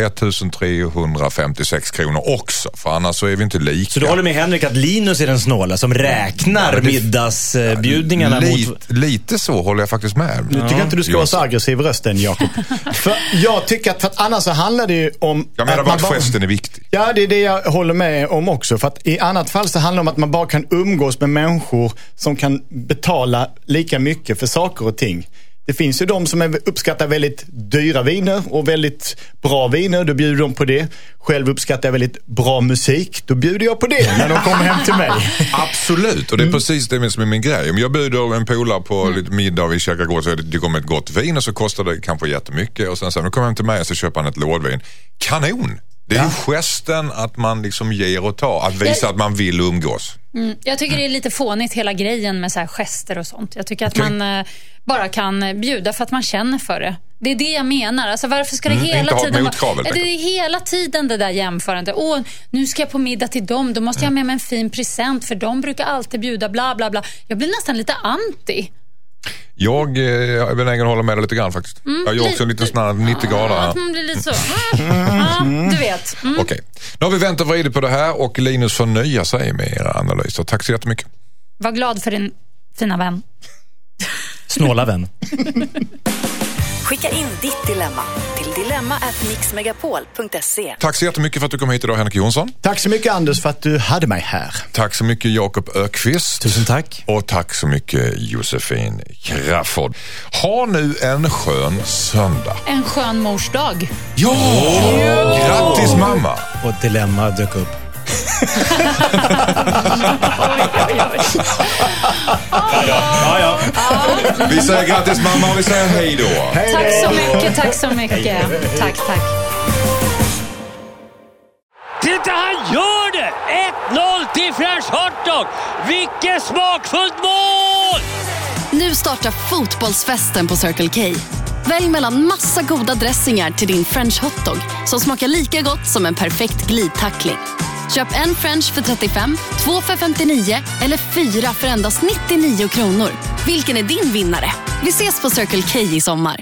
1356 kronor också, för annars så är vi inte lika. Så du håller med Henrik att Linus är den snåla som räknar middagsbjudningarna lite så håller jag faktiskt med. Du tycker inte du ska vara så aggressiv i rösten, Jakob. För jag tycker att annars så handlar det ju om... Jag menar bara att gesten är viktig. Ja, det är det jag håller med om också. För att i annat fall så handlar det om att man bara kan umgås med människor som kan betala lika mycket för saker och ting. Det finns ju de som uppskattar väldigt dyra viner och väldigt bra viner. Då bjuder de på det. Själv uppskattar jag väldigt bra musik. Då bjuder jag på det när de kommer hem till mig. Absolut, och det är precis det som är min grej. Om jag bjuder en polare på lite middag och vi käkar gott, så det kommer ett gott vin och så kostar det kanske jättemycket. Och sen så kommer han till mig och så köper han ett lådvin. Kanon! Det är ju gesten att man liksom ger och tar. Att visa att man vill umgås. Jag tycker det är lite fånigt hela grejen med så här gester och sånt. Jag tycker att man bara kan bjuda för att man känner för det. Det är det jag menar. Alltså varför ska det hela tiden det är hela tiden det där jämförande. Nu ska jag på middag till dem. Då måste jag ha med mig en fin present för de brukar alltid bjuda bla bla bla. Jag blir nästan lite anti. Jag är benägen att hålla med dig lite grann faktiskt. Jag gör också en liten sån här 90 grader här. Att man blir lite så. Du vet. Okej. Nu har vi väntat och vridit på det här och Linus får nöja sig med era analyser. Tack så jättemycket. Var glad för din fina vän. Snåla vän. Skicka in ditt dilemma till dilemma@mixmegapol.se. Tack så jättemycket för att du kom hit idag, Henrik Jonsson. Tack så mycket, Anders, för att du hade mig här. Tack så mycket, Jakob Ökvist. Tusen tack. Och tack så mycket, Josefin Crafoord. Ha nu en skön söndag. En skön morsdag. Ja! Grattis mamma! Och dilemma dök upp. Ja. Vi säger grattis mamma och vi säger hej då. Tack så mycket. Tack. Titta, han gör det! 1-0 till French Hotdog. Vilket smakfullt mål! Nu startar fotbollsfesten på Circle K. Välj mellan massa goda dressingar till din French Hotdog som smakar lika gott som en perfekt glidtackling. Köp en French för 35, 2 för 59 eller 4 för endast 99 kronor. Vilken är din vinnare? Vi ses på Circle K i sommar.